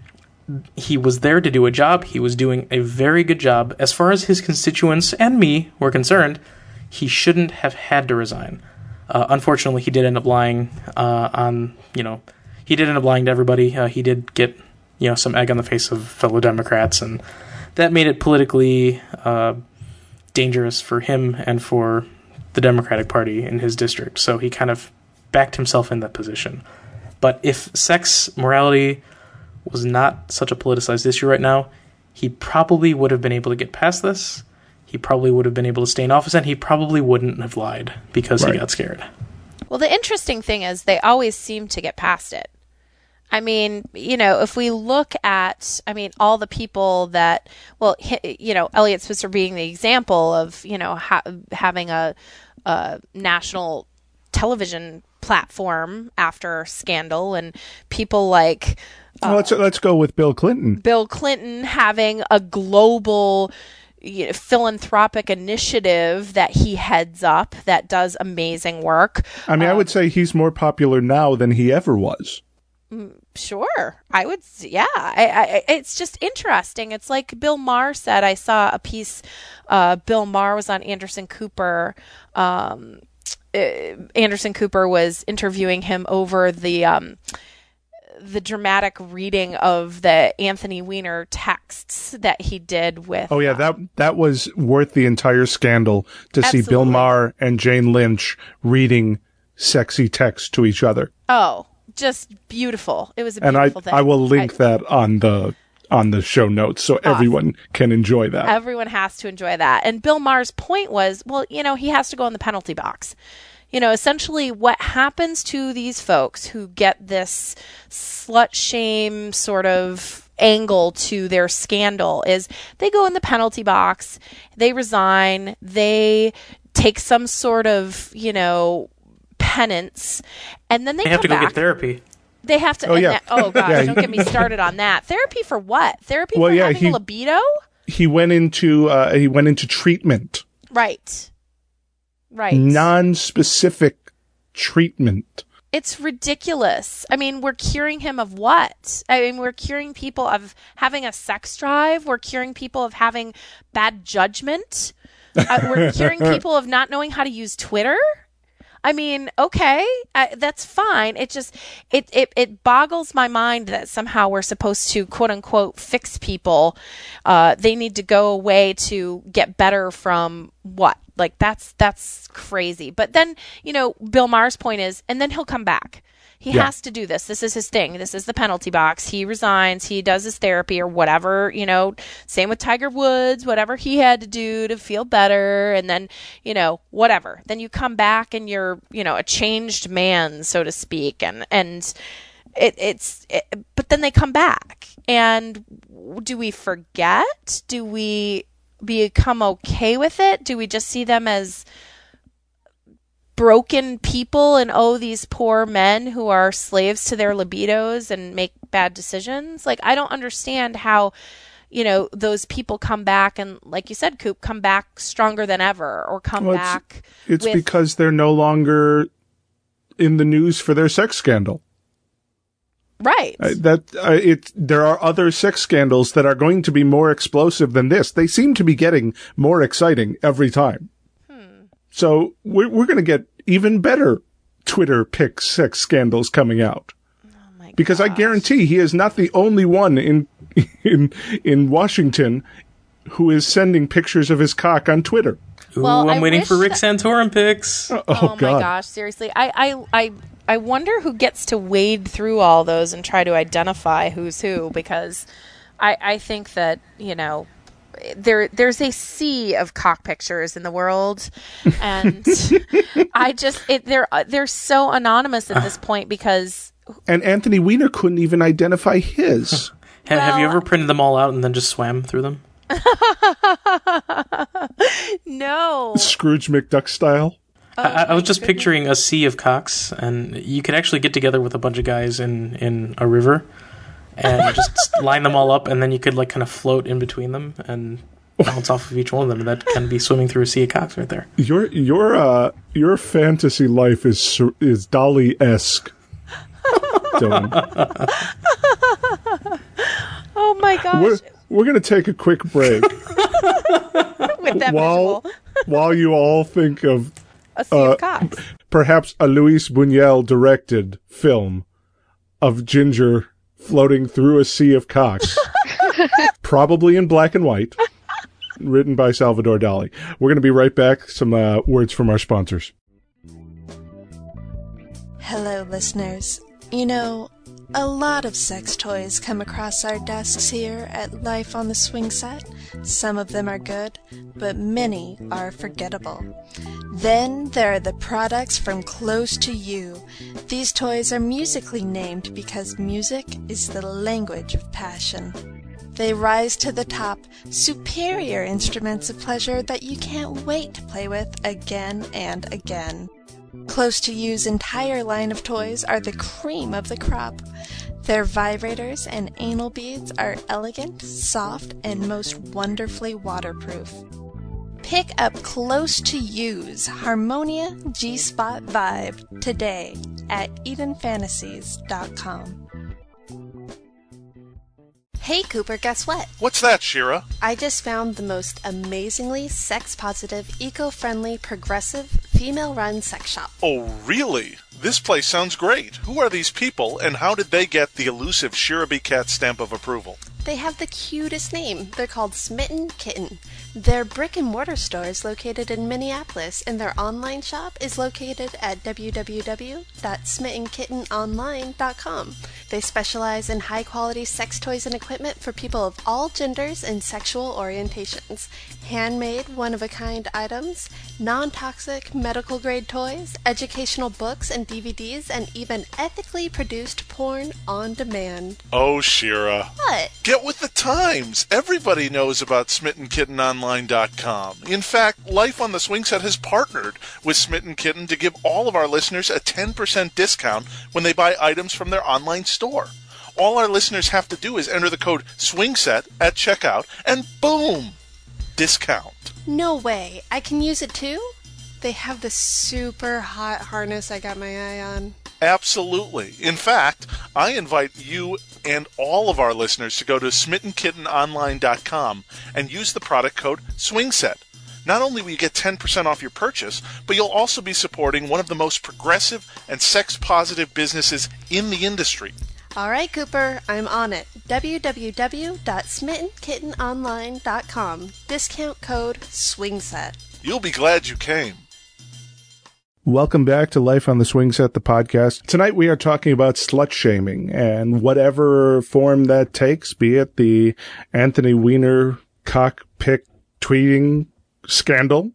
he was there to do a job. He was doing a very good job. As far as his constituents and me were concerned, he shouldn't have had to resign. Uh, unfortunately, he did end up lying uh, on, you know, he did end up lying to everybody. Uh, he did get you know, some egg on the face of fellow Democrats, and that made it politically uh, dangerous for him and for the Democratic Party in his district. So he kind of backed himself in that position. But if sex morality was not such a politicized issue right now, he probably would have been able to get past this. He probably would have been able to stay in office, and he probably wouldn't have lied because right. he got scared. Well, the interesting thing is they always seem to get past it. I mean, you know, if we look at, I mean, all the people that, well, you know, Eliot Spitzer being the example of, you know, ha- having a, a national television platform after scandal, and people like uh, well, let's let's go with Bill Clinton. Bill Clinton having a global, you know, philanthropic initiative that he heads up that does amazing work. I mean, um, I would say he's more popular now than he ever was. Sure, I would. Yeah, I, I, it's just interesting. It's like Bill Maher said. I saw a piece. Uh, Bill Maher was on Anderson Cooper. Um, uh, Anderson Cooper was interviewing him over the um, the dramatic reading of the Anthony Weiner texts that he did with. Oh yeah, that that was worth the entire scandal to Absolutely. see Bill Maher and Jane Lynch reading sexy texts to each other. Oh. Just beautiful. It was a and beautiful I, thing. I will link I, that on the on the show notes so awesome. Everyone can enjoy that. Everyone has to enjoy that. And Bill Maher's point was, well, you know, he has to go in the penalty box. You know, essentially what happens to these folks who get this slut shame sort of angle to their scandal is they go in the penalty box, they resign, they take some sort of, you know, penance, and then they, they have come to go back. get therapy. They have to. Oh yeah. That, oh gosh, yeah. don't get me started on that. Therapy for what? Therapy well, for yeah, having he, a libido? He went into uh, he went into treatment. Right. Right. Non-specific treatment. It's ridiculous. I mean, we're curing him of what? I mean, we're curing people of having a sex drive. We're curing people of having bad judgment. Uh, we're curing people of not knowing how to use Twitter. I mean, okay, uh, that's fine. It just, it, it, it boggles my mind that somehow we're supposed to, quote unquote, fix people. Uh, they need to go away to get better from what? Like, that's, that's crazy. But then, you know, Bill Maher's point is, and then he'll come back. He yeah. has to do this. This is his thing. This is the penalty box. He resigns. He does his therapy or whatever, you know, same with Tiger Woods, whatever he had to do to feel better. And then, you know, whatever. Then you come back and you're, you know, a changed man, so to speak. And, and it, it's, it, but then they come back. And do we forget? Do we become okay with it? Do we just see them as broken people and oh, these poor men who are slaves to their libidos and make bad decisions? Like, I don't understand how, you know, those people come back and, like you said, Coop, come back stronger than ever, or come well, back. It's, it's with, because they're no longer in the news for their sex scandal. Right. Uh, that uh, it. There are other sex scandals that are going to be more explosive than this. They seem to be getting more exciting every time. So we're, we're going to get even better Twitter pic sex scandals coming out. Oh my because gosh. I guarantee he is not the only one in in in Washington who is sending pictures of his cock on Twitter. Ooh, well, I'm I waiting for Rick that- Santorum pics. Oh, oh God. my gosh, seriously. I, I, I, I wonder who gets to wade through all those and try to identify who's who, because I, I think that, you know, there there's a sea of cock pictures in the world, and I just it they're they're so anonymous at this point because and Anthony Weiner couldn't even identify his. have, well, have you ever printed them all out and then just swam through them? No. Scrooge McDuck style. Oh, I, I was just goodness. picturing a sea of cocks, and you could actually get together with a bunch of guys in, in a river and just line them all up, and then you could like kind of float in between them and bounce off of each one of them. And that can be swimming through a sea of cocks right there. Your your uh your fantasy life is is Dali-esque. Dylan. Oh my gosh. We're, we're going to take a quick break. With that while, visual. while you all think of A sea uh, of cocks. perhaps a Luis Buñuel directed film of Ginger floating through a sea of cocks, probably in black and white, written by Salvador Dali. We're going to be right back. Some uh, words from our sponsors. Hello, listeners. You know, a lot of sex toys come across our desks here at Life on the Swing Set. Some of them are good, but many are forgettable. Then there are the products from Close to You. These toys are musically named because music is the language of passion. They rise to the top, superior instruments of pleasure that you can't wait to play with again and again. Close to You's entire line of toys are the cream of the crop. Their vibrators and anal beads are elegant, soft, and most wonderfully waterproof. Pick up Close to You's Harmonia G-Spot Vibe today at eden fantasies dot com. Hey Cooper, guess what? What's that, Shira? I just found the most amazingly sex-positive, eco-friendly, progressive, female-run sex shop. Oh, really? This place sounds great. Who are these people, and how did they get the elusive Shira B. Cat stamp of approval? They have the cutest name. They're called Smitten Kitten. Their brick-and-mortar store is located in Minneapolis, and their online shop is located at w w w dot smitten kitten online dot com. They specialize in high-quality sex toys and equipment for people of all genders and sexual orientations. Handmade, one-of-a-kind items, non-toxic medical-grade toys, educational books and D V Ds, and even ethically produced porn on demand. Oh, Shira. What? Get with the times. Everybody knows about smitten kitten online dot com. In fact, Life on the Swing Set has partnered with Smitten Kitten to give all of our listeners a ten percent discount when they buy items from their online store. All our listeners have to do is enter the code SWINGSET at checkout, and boom! Discount. No way. I can use it too? They have the super hot harness I got my eye on. Absolutely. In fact, I invite you and all of our listeners to go to smitten kitten online dot com and use the product code SWINGSET. Not only will you get ten percent off your purchase, but you'll also be supporting one of the most progressive and sex-positive businesses in the industry. All right, Cooper, I'm on it. w w w dot smitten kitten online dot com. Discount code SWINGSET. You'll be glad you came. Welcome back to Life on the Swing Set, the podcast. Tonight we are talking about slut shaming and whatever form that takes, be it the Anthony Weiner cockpick tweeting scandal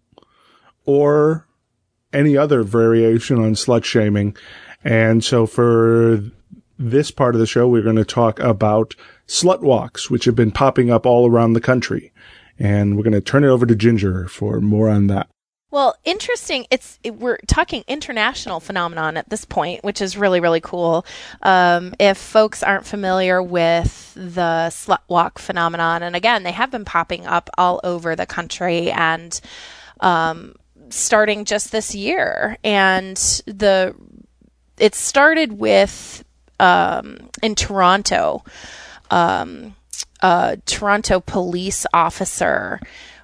or any other variation on slut shaming. And so for this part of the show, we're going to talk about slut walks, which have been popping up all around the country. And we're going to turn it over to Ginger for more on that. Well, interesting. It's it, we're talking international phenomenon at this point, which is really, really cool. Um, if folks aren't familiar with the slut walk phenomenon, and again, they have been popping up all over the country and um, starting just this year. And the it started with um, in Toronto. Um, a Toronto police officer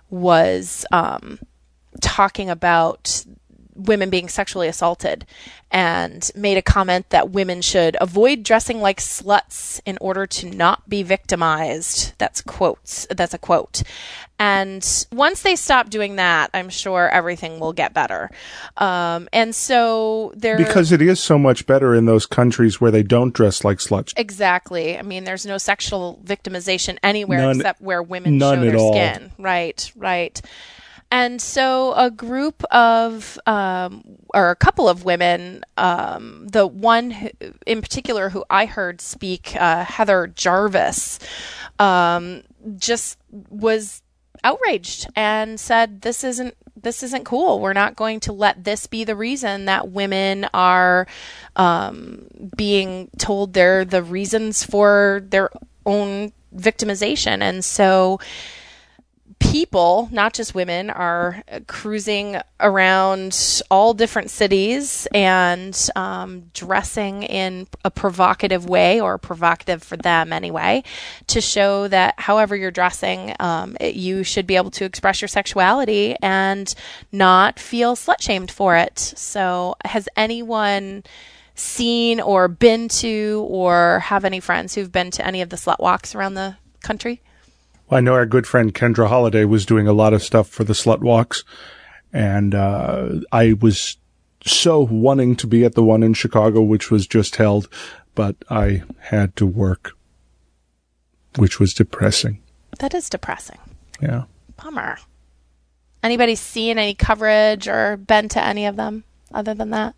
was um, talking about women being sexually assaulted and made a comment that women should avoid dressing like sluts in order to not be victimized. That's quotes. That's a quote. And once they stop doing that, I'm sure everything will get better. Um, and so there, because it is so much better in those countries where they don't dress like sluts. Exactly. I mean, there's no sexual victimization anywhere None, except where women none show their at all. skin. Right. Right. And so a group of, um, or a couple of women, um, the one who, in particular who I heard speak, uh, Heather Jarvis, um, just was outraged and said, this isn't, this isn't cool. We're not going to let this be the reason that women are, um, being told they're the reasons for their own victimization. And so people, not just women, are cruising around all different cities and um, dressing in a provocative way, or provocative for them anyway, to show that however you're dressing, um, it, you should be able to express your sexuality and not feel slut-shamed for it. So has anyone seen or been to, or have any friends who've been to any of the slut walks around the country? Well, I know our good friend Kendra Holliday was doing a lot of stuff for the slut walks, and uh, I was so wanting to be at the one in Chicago, which was just held, but I had to work, which was depressing. That is depressing. Yeah. Bummer. Anybody seen any coverage or been to any of them other than that?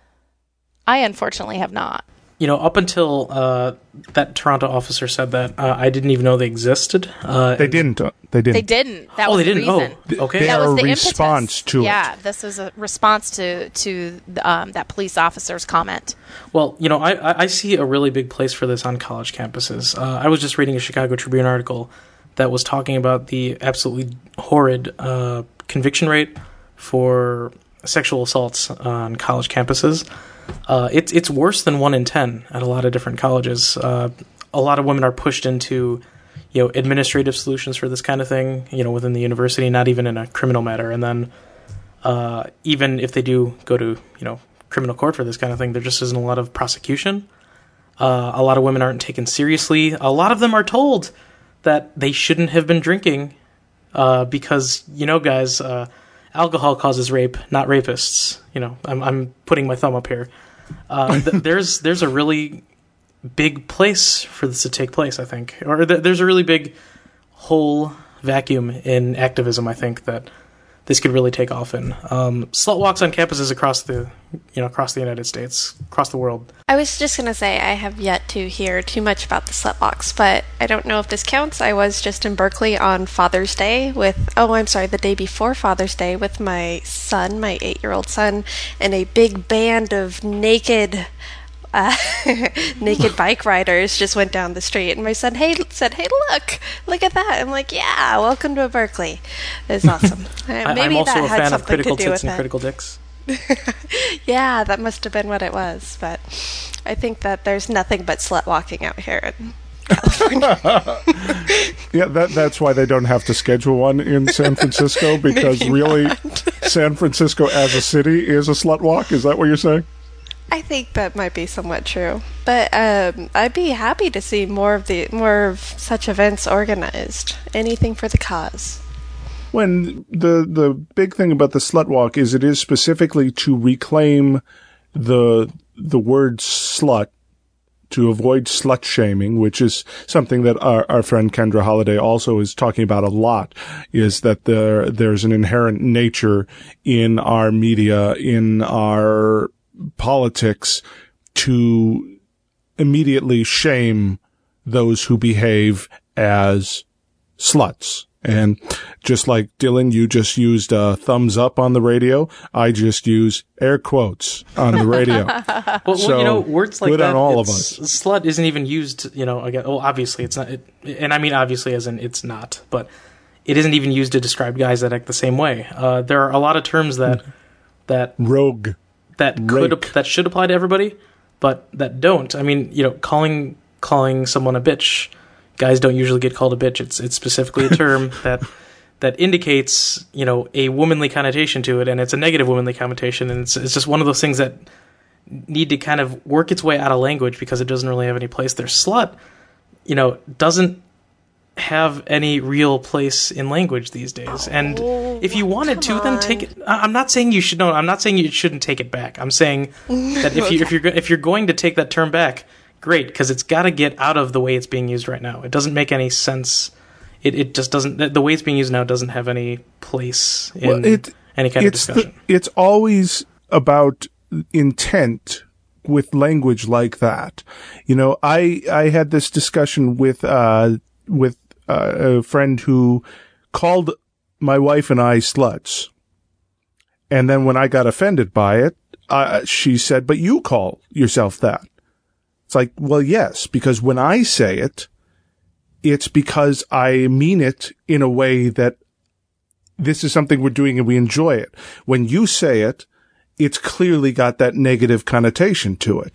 I unfortunately have not. You know, up until uh, that Toronto officer said that, uh, I didn't even know they existed. Uh, They didn't. uh, They didn't. They didn't. That oh, was they the didn't. reason. Oh, okay. They That are was a the response impetus. to it. Yeah, this was a response to to um, that police officer's comment. Well, you know, I, I I see a really big place for this on college campuses. Uh, I was just reading a Chicago Tribune article that was talking about the absolutely horrid uh, conviction rate for sexual assaults on college campuses. Uh, it's it's worse than one in ten at a lot of different colleges. Uh, a lot of women are pushed into, you know, administrative solutions for this kind of thing, you know, within the university, not even in a criminal matter. And then uh, even if they do go to, you know, criminal court for this kind of thing, there just isn't a lot of prosecution. Uh, a lot of women aren't taken seriously. A lot of them are told that they shouldn't have been drinking uh, because, you know, guys, uh, alcohol causes rape, not rapists. You know, I'm I'm putting my thumb up here. Uh, th- there's there's a really big place for this to take place, I think, or th- there's a really big hole vacuum in activism, I think, that this could really take off in. Um, slut walks on campuses across the, you know, across the United States, across the world. I was just going to say I have yet to hear too much about the slut walks, but I don't know if this counts. I was just in Berkeley on Father's Day with, oh, I'm sorry, the day before Father's Day with my son, my eight-year-old son, and a big band of naked Uh, naked bike riders just went down the street, and my son hey, said, hey, look, look at that. I'm like, yeah, welcome to Berkeley. It's awesome. Uh, I, I'm also that a had fan of something critical to do tits with and it. critical dicks. Yeah, that must have been what it was, but I think that there's nothing but slut walking out here in California. Yeah, that that's why they don't have to schedule one in San Francisco, because Maybe really not. San Francisco as a city is a slut walk. Is that what you're saying? I think that might be somewhat true, but um, I'd be happy to see more of the more of such events organized. Anything for the cause. When the the big thing about the slut walk is it is specifically to reclaim the the word slut, to avoid slut shaming, which is something that our, our friend Kendra Holliday also is talking about a lot, is that there there's an inherent nature in our media, in our politics, to immediately shame those who behave as sluts. And just like Dylan, you just used a thumbs up on the radio, I just use air quotes on the radio. Well, So, you know, words like good that, on all of it's- us. Slut isn't even used, you know, again, well, obviously it's not, it, and I mean obviously as in it's not, but it isn't even used to describe guys that act the same way. Uh, there are a lot of terms that, that, Rogue. that could, Rake. that should apply to everybody, but that don't. I mean, you know, calling, calling someone a bitch, guys don't usually get called a bitch. It's, it's specifically a term that, that indicates, you know, a womanly connotation to it, and it's a negative womanly connotation, and it's, it's just one of those things that need to kind of work its way out of language because it doesn't really have any place there. Slut, you know, doesn't have any real place in language these days. And Oh, if you wanted to, come then on. take it. I- I'm not saying you should. No, I'm not saying you shouldn't take it back. I'm saying that if you if you're go- if you're going to take that term back, great, because it's got to get out of the way it's being used right now. It doesn't make any sense. It it just doesn't. The way it's being used now doesn't have any place in Well, it- any kind of It's the, discussion. it's always about intent with language like that. You know, I I had this discussion with uh with uh, a friend who called my wife and I sluts, and then when I got offended by it, uh, she said, "But you call yourself that." It's like, well, yes, because when I say it, it's because I mean it in a way that this is something we're doing and we enjoy it. When you say it, it's clearly got that negative connotation to it.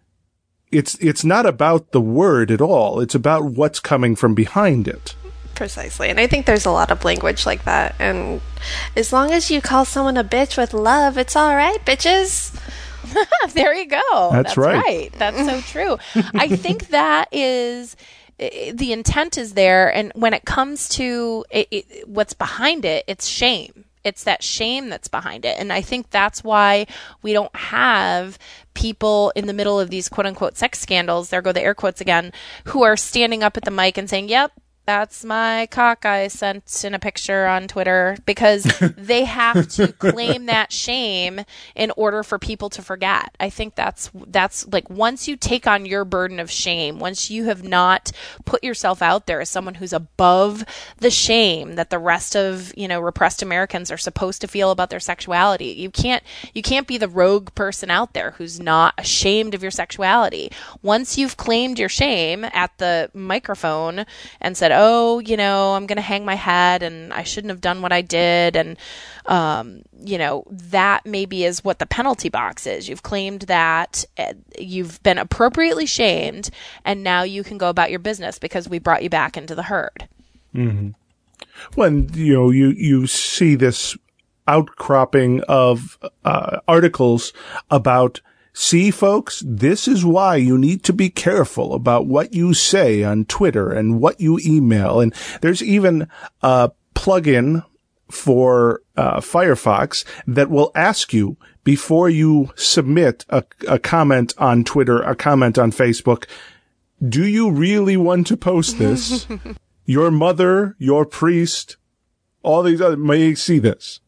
It's, it's not about the word at all. It's about what's coming from behind it. Precisely. And I think there's a lot of language like that. And as long as you call someone a bitch with love, it's all right, bitches. There you go. That's That's right. right. That's so true. I think that is i- the intent is there, and when it comes to it, it, what's behind it, it's shame. It's that shame that's behind it. And I think that's why we don't have people in the middle of these quote unquote sex scandals, there go the air quotes again, who are standing up at the mic and saying, yep, that's my cock I sent in a picture on Twitter, because they have to claim that shame in order for people to forget. I think that's that's like, once you take on your burden of shame, once you have not put yourself out there as someone who's above the shame that the rest of, you know, repressed Americans are supposed to feel about their sexuality. You can't you can't be the rogue person out there who's not ashamed of your sexuality. Once you've claimed your shame at the microphone and said, oh, you know, I'm going to hang my head and I shouldn't have done what I did. And, um, you know, that maybe is what the penalty box is. You've claimed that, uh, you've been appropriately shamed, and now you can go about your business because we brought you back into the herd. Mm-hmm. When, you know, you, you see this outcropping of uh, articles about, see, folks, this is why you need to be careful about what you say on Twitter and what you email. And there's even a plugin for uh, Firefox that will ask you before you submit a, a comment on Twitter, a comment on Facebook, do you really want to post this? Your mother, your priest, all these other may see this.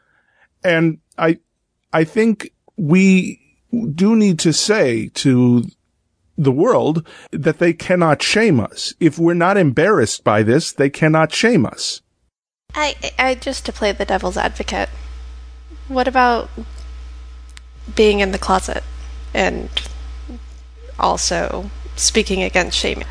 And I, I think we do need to say to the world that they cannot shame us. If we're not embarrassed by this, they cannot shame us. I, I just to play the devil's advocate, what about being in the closet and also speaking against shaming?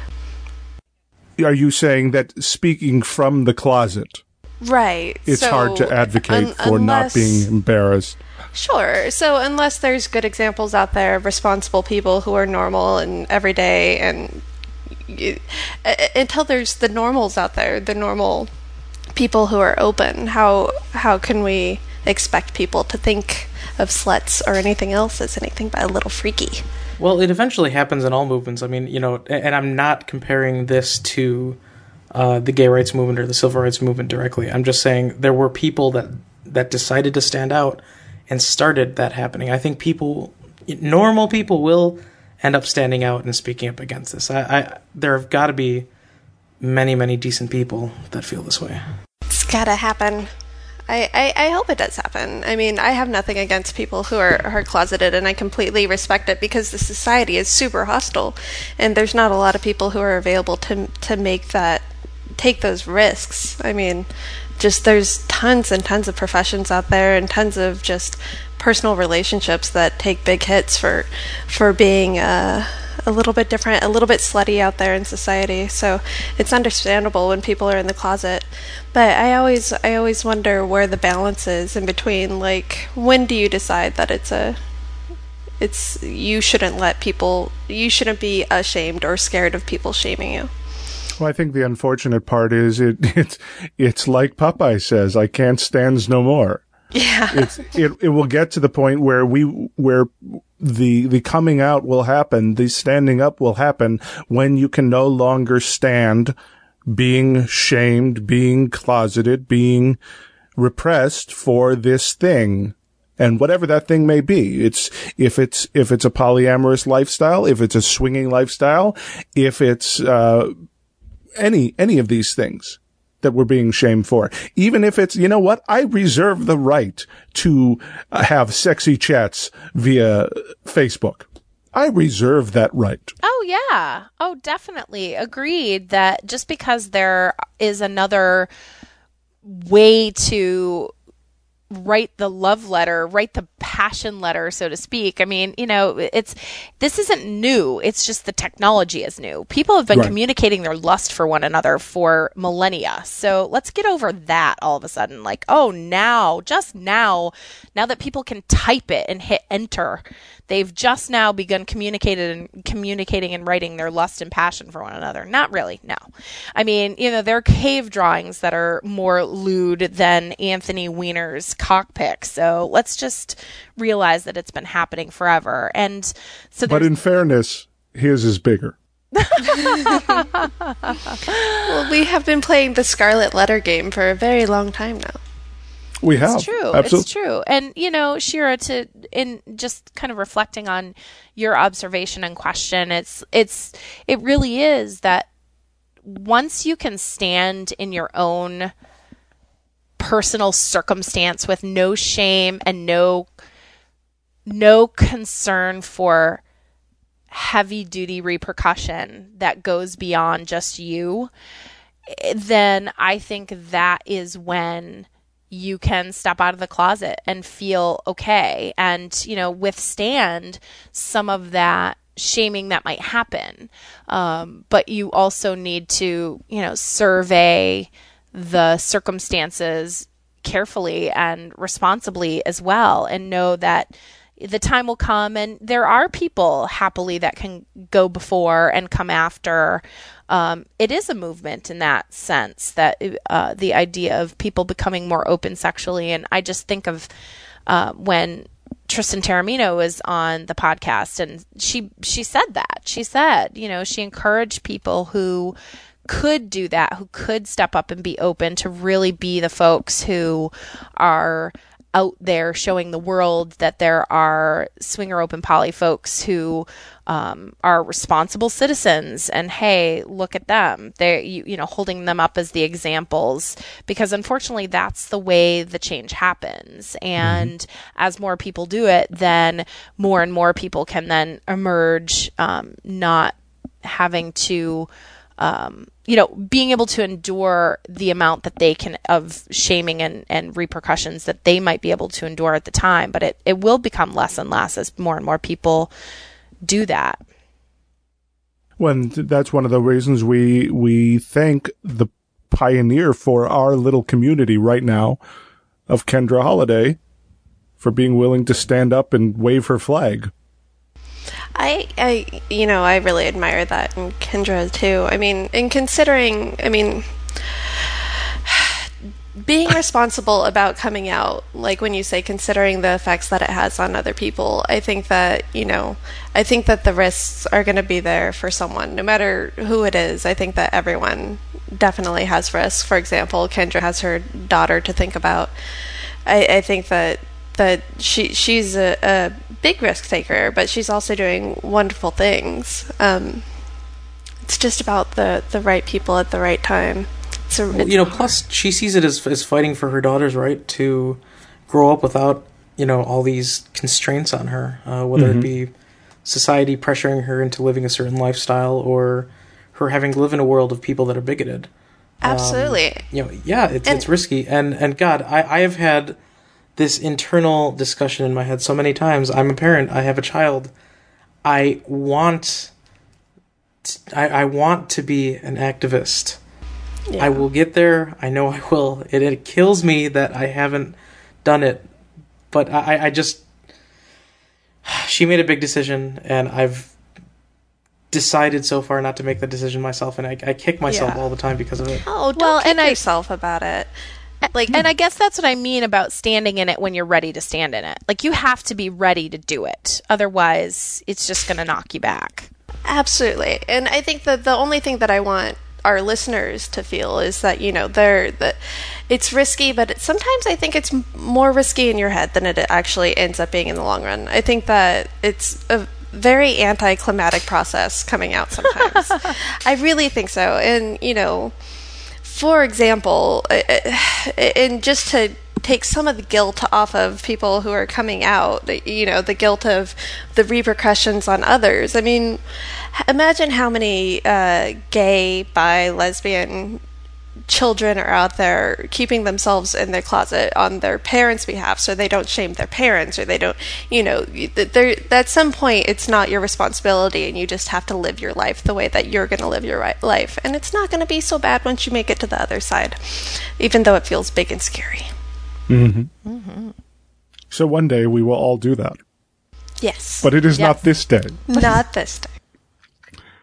Are you saying that speaking from the closet, right? it's so hard to advocate un- for unless, not being embarrassed? Sure. So unless there's good examples out there of responsible people who are normal and everyday, and you, uh, until there's the normals out there, the normal people who are open, how how can we expect people to think of sluts or anything else as anything but a little freaky? Well, it eventually happens in all movements. I mean, you know, and I'm not comparing this to uh, the gay rights movement or the civil rights movement directly. I'm just saying there were people that that decided to stand out and started that happening. I think people, normal people, will end up standing out and speaking up against this. I, I there have got to be many, many decent people that feel this way. It's gotta happen. I, I, I hope it does happen. I mean, I have nothing against people who are, are closeted, and I completely respect it because the society is super hostile, and there's not a lot of people who are available to to make that, take those risks. I mean, just there's tons and tons of professions out there, and tons of just personal relationships that take big hits for for being uh, a little bit different, a little bit slutty out there in society. So it's understandable when people are in the closet. But I always I always wonder where the balance is in between, like, when do you decide that it's a it's you shouldn't let people you shouldn't be ashamed or scared of people shaming you. Well, I think the unfortunate part is it it's it's like Popeye says, I can't stands no more. Yeah. It's it it will get to the point where we where the the coming out will happen, the standing up will happen when you can no longer stand being shamed, being closeted, being repressed for this thing. And whatever that thing may be, it's, if it's, if it's a polyamorous lifestyle, if it's a swinging lifestyle, if it's, uh, any, any of these things that we're being shamed for. Even if it's, you know what, I reserve the right to have sexy chats via Facebook. I reserve that right. Oh, yeah. Oh, definitely. Agreed that just because there is another way to write the love letter, write the passion letter, so to speak. I mean, you know, it's, this isn't new. It's just the technology is new. People have been Right. communicating their lust for one another for millennia. So let's get over that all of a sudden. Like, oh, now, just now, now that people can type it and hit enter, they've just now begun communicating and communicating and writing their lust and passion for one another. Not really, no. I mean, you know, there are cave drawings that are more lewd than Anthony Weiner's cockpick. So let's just realize that it's been happening forever. And so, but in fairness, his is bigger. Well, we have been playing the Scarlet Letter game for a very long time now. We have. It's true. Absolutely. It's true. And, you know, Shira, to in just kind of reflecting on your observation and question, it's it's it really is that once you can stand in your own personal circumstance with no shame and no no concern for heavy duty repercussion that goes beyond just you, then I think that is when you can step out of the closet and feel okay and, you know, withstand some of that shaming that might happen. Um, but you also need to, you know, survey the circumstances carefully and responsibly as well, and know that the time will come and there are people happily that can go before and come after. Um, it is a movement in that sense, that uh, the idea of people becoming more open sexually. And I just think of uh, when Tristan Taormino was on the podcast, and she she said that. She said, you know, she encouraged people who could do that, who could step up and be open, to really be the folks who are out there showing the world that there are swinger open poly folks who um, are responsible citizens, and hey, look at them. They're, you, you know, holding them up as the examples, because unfortunately that's the way the change happens. And mm-hmm. as more people do it, then more and more people can then emerge, um, not having to, um, you know, being able to endure the amount that they can of shaming and, and repercussions that they might be able to endure at the time. But it, it will become less and less as more and more people do that. Well, that's one of the reasons we we thank the pioneer for our little community right now of Kendra Holliday for being willing to stand up and wave her flag. I, I, you know, I really admire that in Kendra too. I mean, in considering, I mean, being responsible about coming out, like when you say considering the effects that it has on other people, I think that, you know, I think that the risks are going to be there for someone, no matter who it is. I think that everyone definitely has risks. For example, Kendra has her daughter to think about. I, I think that that she she's a, a big risk taker, but she's also doing wonderful things. Um, it's just about the, the right people at the right time. So well, you know, plus she sees it as as fighting for her daughter's right to grow up without, you know, all these constraints on her, uh, whether mm-hmm. it be society pressuring her into living a certain lifestyle or her having to live in a world of people that are bigoted. Absolutely. Um, you know, yeah, it's and, it's risky, and and God, I I have had this internal discussion in my head so many times. I'm a parent. I have a child. I want, t- I, I want to be an activist. Yeah. I will get there. I know I will. It, it kills me that I haven't done it, but I, I just, she made a big decision, and I've decided so far not to make the decision myself, and I, I kick myself yeah. all the time because of it. Oh, don't well, kick and yourself I, about it. Like, and I guess that's what I mean about standing in it when you're ready to stand in it. Like, you have to be ready to do it. Otherwise, it's just going to knock you back. Absolutely. And I think that the only thing that I want our listeners to feel is that, you know, they're that it's risky, but it, sometimes I think it's more risky in your head than it actually ends up being in the long run. I think that it's a very anticlimactic process coming out sometimes. I really think so. And, you know, for example, and just to take some of the guilt off of people who are coming out, you know, the guilt of the repercussions on others. I mean, imagine how many uh, gay, bi, lesbian children are out there keeping themselves in their closet on their parents' behalf so they don't shame their parents, or they don't, you know, there at some point it's not your responsibility, and you just have to live your life the way that you're going to live your right life. And it's not going to be so bad once you make it to the other side, even though it feels big and scary. Mm-hmm. Mm-hmm. So one day we will all do that. Yes. But it is yes. not this day. Not this day.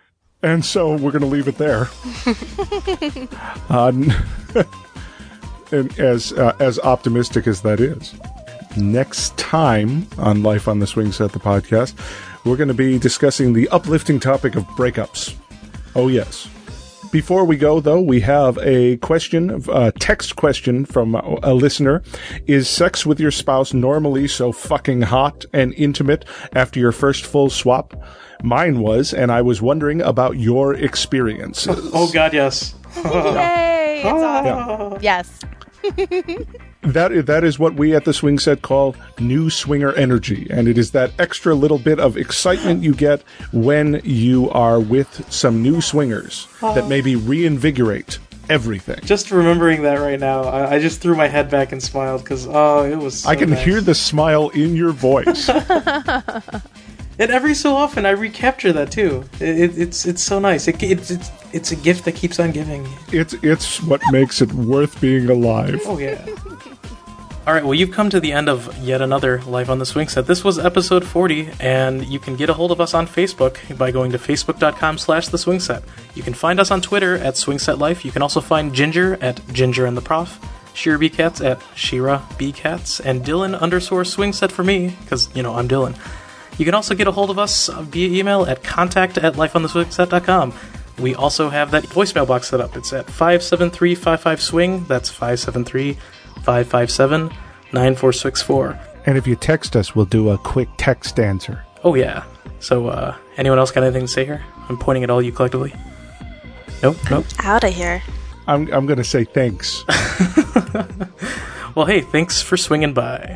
And so we're going to leave it there. uh, and as uh, as optimistic as that is. Next time on Life on the Swing Set, the podcast, we're going to be discussing the uplifting topic of breakups. Oh, yes. Before we go, though, we have a question, a text question from a listener. Is sex with your spouse normally so fucking hot and intimate after your first full swap? Mine was, and I was wondering about your experiences. Oh, God, yes. Yay! It's awesome. Yeah. Yes. That that is what we at the Swing Set call new swinger energy, and it is that extra little bit of excitement you get when you are with some new swingers that maybe reinvigorate everything. Just remembering that right now, I, I just threw my head back and smiled because, oh, it was so I can nice. hear the smile in your voice. And every so often, I recapture that too. It, it, it's it's so nice. It, it, it's it's a gift that keeps on giving. It's it's what makes it worth being alive. Oh yeah. All right, well, you've come to the end of yet another Life on the Swing Set. This was episode forty, and you can get a hold of us on Facebook by going to facebook.com slash the Swing Set. You can find us on Twitter at SwingSetLife. You can also find Ginger at Ginger and the Prof, Shira B Cats at Shira B Cats, and Dylan underscore Swing Set for me, because, you know, I'm Dylan. You can also get a hold of us via email at contact at lifeontheswingset dot com. We also have that voicemail box set up. It's at five seven three five five swing. That's five seven three five five seven nine four six four. And if you text us, we'll do a quick text answer. Oh, yeah. So, uh, anyone else got anything to say here? I'm pointing at all you collectively. Nope, nope. Out of here. I'm I'm going to say thanks. Well, hey, thanks for swinging by.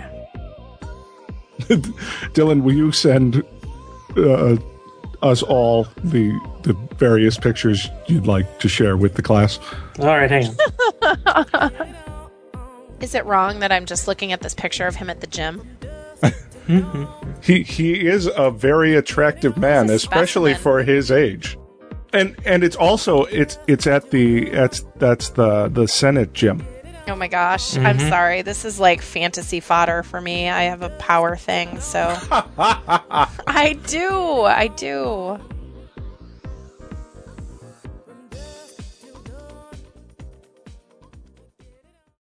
Dylan, will you send uh, us all the the various pictures you'd like to share with the class? All right, hang on. Is it wrong that I'm just looking at this picture of him at the gym? he he is a very attractive man, especially specimen. for his age. And and it's also it's it's at the it's that's the the Senate gym. Oh my gosh. I'm sorry. This is like fantasy fodder for me. I have a power thing, so I do. I do.